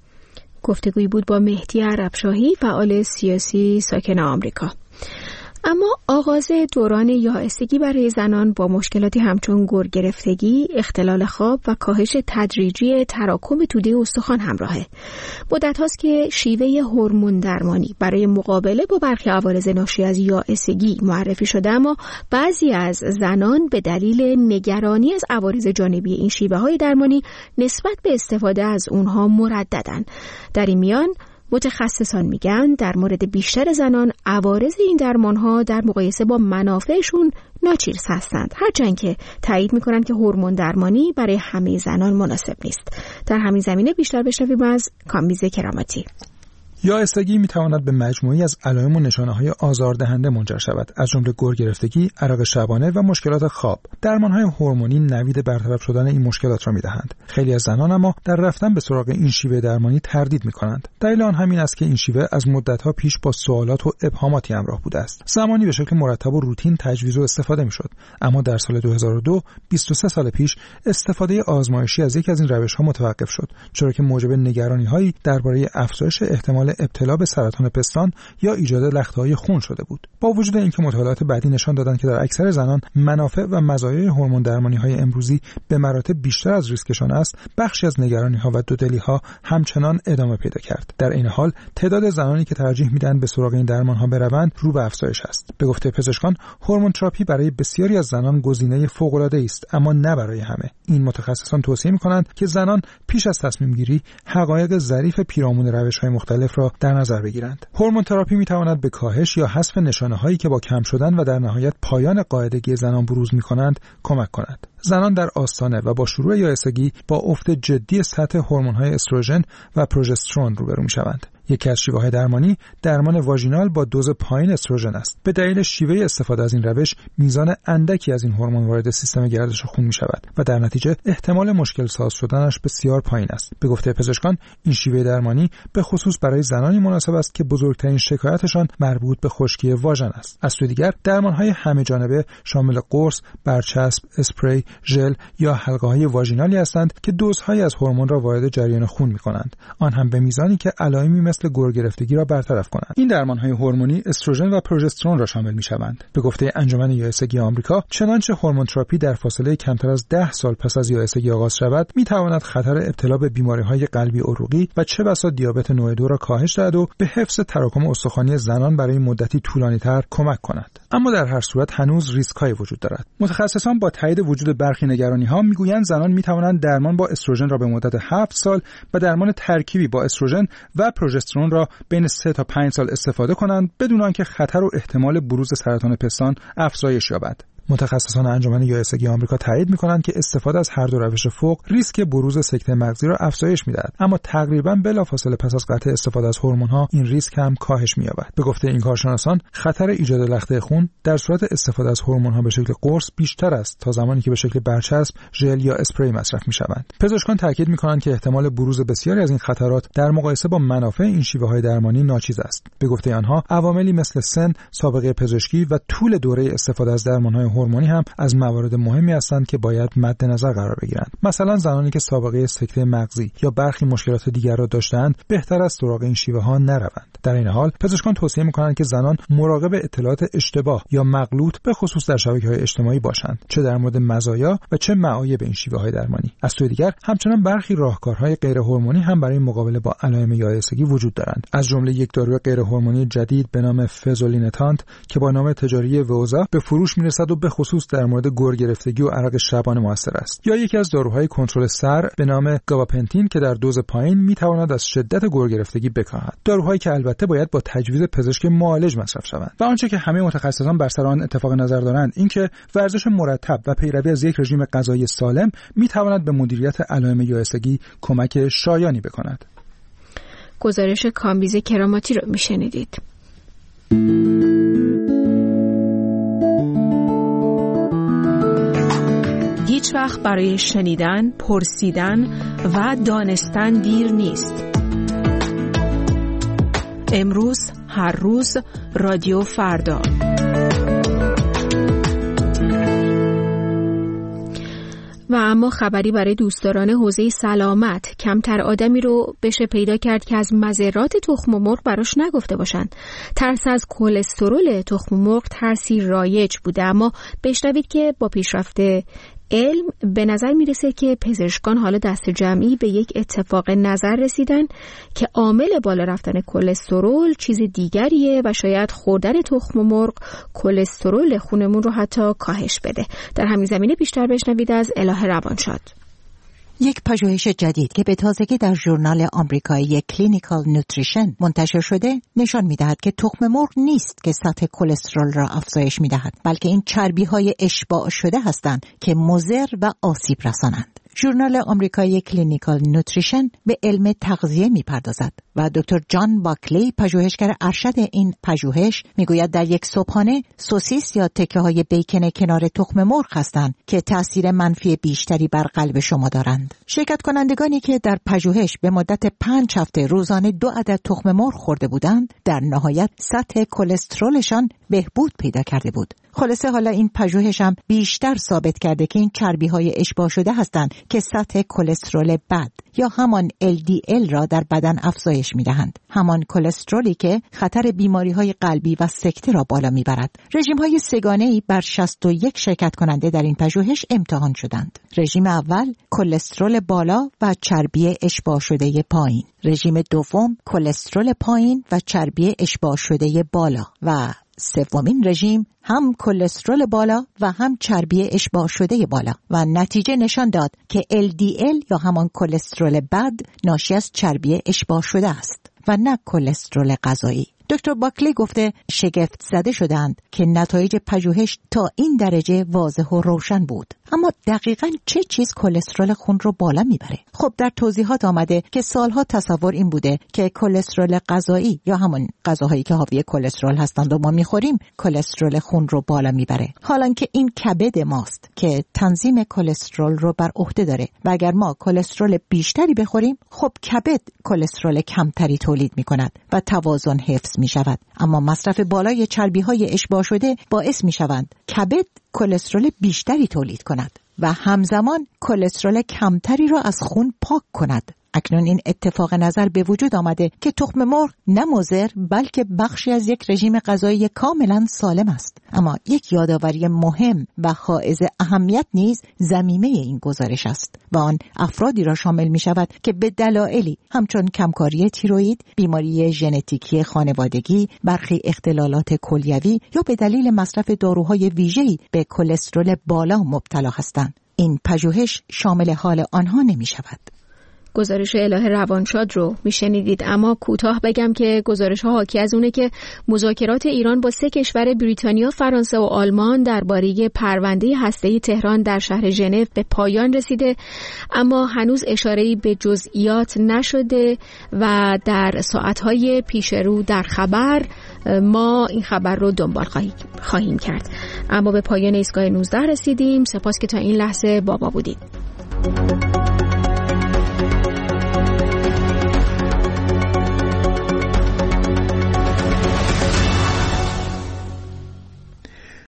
گفتگویی بود با مهدی عربشاهی، فعال سیاسی ساکن آمریکا. اما آغاز دوران یائسگی برای زنان با مشکلاتی همچون گرگرفتگی، اختلال خواب و کاهش تدریجی تراکم توده استخوان همراهه. مدت هاست که شیوه هورمون درمانی برای مقابله با برخی عوارض ناشی از یائسگی معرفی شده، اما بعضی از زنان به دلیل نگرانی از عوارض جانبی این شیوه های درمانی نسبت به استفاده از اونها مرددن. در این میان متخصصان میگن در مورد بیشتر زنان عوارض این درمانها در مقایسه با منافعشون ناچیز هستند، هرچند که تایید میکنن که هورمون درمانی برای همه زنان مناسب نیست. در همین زمینه بیشتر بشنویم از کامبیز کراماتی. یائسگی میتواند به مجموعی از علائم و نشانه‌های آزاردهنده منجر شود، از جمله گرگرفتگی، عرق شبانه و مشکلات خواب. درمان‌های هورمونی نوید برطرف شدن این مشکلات را میدهند. خیلی از زنان اما در رفتن به سراغ این شیوه درمانی تردید میکنند. دلیل آن همین است که این شیوه از مدت‌ها پیش با سوالات و ابهاماتی همراه بوده است. زمانی به شکل مرتب و روتین تجویز و استفاده میشد، اما در سال 2002 23 سال پیش استفاده آزمایشی از یکی از این روش‌ها متوقف شد، چرا که موجب نگرانی‌هایی درباره افزایش احتمال ابتلا به سرطان پستان یا ایجاد لخته‌های خون شده بود. با وجود اینکه مطالعات بعدی نشان دادند که در اکثر زنان منافع و مزایای هورمون درمانی‌های امروزی به مراتب بیشتر از ریسکشان است، بخشی از نگرانی‌ها و دودلی‌ها همچنان ادامه پیدا کرد. در این حال تعداد زنانی که ترجیح میدن به سراغ این درمان‌ها بروند رو به افزایش است. به گفته پزشکان، هورمون تراپی برای بسیاری از زنان گزینه فوق‌العاده‌ای است، اما نه برای همه. این متخصصان توصیه می‌کنند که زنان پیش از تصمیم‌گیری حقایق ظریف پیرامون روش‌های مختلف را در نظر بگیرند. هورمون تراپی می‌تواند به کاهش یا حذف نشانه‌هایی که با کم شدن و در نهایت پایان قاعدگی زنان بروز می‌کنند کمک کند. زنان در آستانه و با شروع یائسگی با افت جدی سطح هورمون‌های استروژن و پروژسترون روبرو می‌شوند. یکی از شیوه‌های درمانی درمان واژینال با دوز پایین استروژن است. به دلیل شیوه استفاده از این روش میزان اندکی از این هورمون وارد سیستم گردش خون می‌شود و در نتیجه احتمال مشکل ساز شدنش بسیار پایین است. به گفته پزشکان این شیوه درمانی به خصوص برای زنانی مناسب است که بزرگترین شکایتشان مربوط به خشکی واژن است. از سوی دیگر درمان‌های همه جانبه شامل قرص، برچسب، اسپری، ژل یا حلقه‌های واژینالی هستند که دوزهایی از هورمون را وارد جریان خون می‌کنند، آن هم به میزانی که علائمی مثل گرگرفتگی را برطرف کنند. این درمان‌های هورمونی استروژن و پروژسترون را شامل می‌شوند. به گفته انجمن یائسگی آمریکا، چنانچه هورمون تراپی در فاصله کمتر از 10 سال پس از یائسگی آغاز شود، می‌تواند خطر ابتلا به بیماری‌های قلبی عروقی و چه بسا دیابت نوع 2 را کاهش دهد و به حفظ تراکم استخوانی زنان برای مدتی طولانی‌تر کمک کند. اما در هر صورت هنوز ریسک‌هایی وجود دارد. متخصصان با تایید وجود برخی نگرانی‌ها می‌گویند زنان می‌توانند درمان با استروژن را به مدت 7 سال و درمان ترکیبی با استروژن و پروژسترون را بین 3 تا 5 سال استفاده کنند بدون آنکه خطر و احتمال بروز سرطان پستان افزایش یابد. متخصصان انجمن یائسگی آمریکا تایید می‌کنند که استفاده از هر دو روش فوق ریسک بروز سکته مغزی را افزایش می‌دهد، اما تقریباً بلافاصله پس از قطع استفاده از هورمون‌ها این ریسک هم کاهش می‌یابد. به گفته این کارشناسان خطر ایجاد لخته خون در صورت استفاده از هورمون‌ها به شکل قرص بیشتر است تا زمانی که به شکل برچسب، ژل یا اسپری مصرف می‌شوند. پزشکان تاکید می‌کنند که احتمال بروز بسیاری از این خطرات در مقایسه با منافع این شیوه‌های درمانی ناچیز است. به گفته آنها عواملی مثل سن، سابقه پزشکی و طول دوره استفاده از درمان‌های هورمونی هم از موارد مهمی هستند که باید مد نظر قرار بگیرند. مثلا زنانی که سابقه سکته مغزی یا برخی مشکلات دیگر را داشته‌اند بهتر است سراغ این شیوه‌ها نروند. در این حال پزشکان توصیه می‌کنند که زنان مراقب اطلاعات اشتباه یا مغلوط به خصوص در شبکه‌های اجتماعی باشند، چه در مورد مزایا و چه معایب این شیوه‌های درمانی. از سوی دیگر همچنان برخی راهکارهای غیر هورمونی هم برای مقابله با علائم یائسگی وجود دارند، از جمله یک داروی غیر هورمونی جدید به نام فزولینتانت که با نام تجاری ووزا به فروش می‌رسد و به خصوص در مورد گرگرفتگی و عرق شبانه موثر است، یا یکی از داروهای کنترل سر به نام گاباپنتین که در دوز پایین میتواند از شدت گرگرفتگی بکاهد. داروهایی که البته باید با تجویز پزشک معالج مصرف شوند. و آنچه که همه متخصصان بر سر آن اتفاق نظر دارند اینکه ورزش مرتب و پیروی از یک رژیم غذایی سالم میتواند به مدیریت علائم یائسگی کمک شایانی بکند. گزارش کامبیز کراماتی رو میشنیدید. هیچ وقت برای شنیدن، پرسیدن و دانستن دیر نیست. امروز، هر روز، رادیو فردا. و اما خبری برای دوستداران حوزه سلامت، کمتر آدمی رو بشه پیدا کرد که از مضرات تخم مرغ براش نگفته باشن. ترس از کلسترول تخم مرغ ترسی رایج بوده، اما بشنوید که با پیشرفت علم به نظر میرسه که پزشکان حالا دست جمعی به یک اتفاق نظر رسیدن که عامل بالا رفتن کلسترول چیز دیگریه و شاید خوردن تخم مرغ کلسترول خونمون رو حتی کاهش بده. در همین زمینه بیشتر بشنوید از الهه روانشاد. یک پژوهش جدید که به تازگی در ژورنال آمریکایی کلینیکال نوتریشن منتشر شده نشان می‌دهد که تخم مرغ نیست که سطح کلسترول را افزایش می‌دهد، بلکه این چربی‌های اشباع شده هستند که مضر و آسیب رسانند. ژورنال آمریکایی کلینیکال نوتریشن به علم تغذیه می‌پردازد و دکتر جان باکلی پژوهشگر ارشد این پژوهش میگوید در یک صبحانه سوسیس یا تکه‌های بیکن کنار تخم مرغ هستند که تأثیر منفی بیشتری بر قلب شما دارند. شرکت کنندگانی که در پژوهش به مدت 5 هفته روزانه 2 عدد تخم مرغ خورده بودند، در نهایت سطح کلسترولشان بهبود پیدا کرده بود. خلاصه حالا این پژوهش هم بیشتر ثابت کرده که این چربی‌های اشباع شده هستند که سطح کلسترول بد یا همان LDL را در بدن افزایش می‌دهند، همان کلسترولی که خطر بیماری‌های قلبی و سکته را بالا می‌برد. رژیم‌های سه‌گانه‌ای بر 61 شرکت کننده در این پژوهش امتحان شدند. رژیم اول کلسترول بالا و چربی اشباع شده پایین، رژیم دوم کلسترول پایین و چربی اشباع شده بالا و سومین رژیم هم کلسترول بالا و هم چربی اشباع شده بالا و نتیجه نشان داد که LDL یا همان کلسترول بد ناشی از چربی اشباع شده است و نه کلسترول غذایی. دکتر باکلی گفته شگفت زده شدند که نتایج پژوهش تا این درجه واضح و روشن بود. اما دقیقاً چه چیز کلسترول خون رو بالا میبره؟ خب در توضیحات آمده که سالها تصور این بوده که کلسترول غذایی یا همون غذاهایی که حاوی کلسترول هستند و ما میخوریم کلسترول خون رو بالا میبره، حالان که این کبد ماست که تنظیم کلسترول رو بر عهده داره و اگر ما کلسترول بیشتری بخوریم خب کبد کلسترول کمتری تولید میکند و توازن حفظ میشود. اما مصرف بالای چربی‌های اشباع شده باعث میشوند کبد کلسترول بیشتری تولید کند و همزمان کلسترول کمتری را از خون پاک کند. اکنون این اتفاق نظر به وجود آمده که تخم مرغ نه مضر بلکه بخشی از یک رژیم غذایی کاملا سالم است. اما یک یادآوری مهم و حائز اهمیت نیز ضمیمه این گزارش است و آن افرادی را شامل می شود که به دلایلی همچون کمکاری تیروئید، بیماری ژنتیکی خانوادگی، برخی اختلالات کلیوی یا به دلیل مصرف داروهای ویژه‌ای به کلسترول بالا مبتلا هستند. این پژوهش شامل حال آنها نمی شود. گزارش اله روانشاد رو میشنیدید، اما کوتاه بگم که گزارش ها حاکی از اونه که مذاکرات ایران با 3 کشور بریتانیا، فرانسه و آلمان درباره پرونده هسته‌ای تهران در شهر ژنو به پایان رسیده، اما هنوز اشاره‌ای به جزئیات نشده و در ساعت‌های پیش رو در خبر ما این خبر رو دنبال خواهیم کرد. اما به پایان ایستگاه 19 رسیدیم. سپاس که تا این لحظه با ما بودید.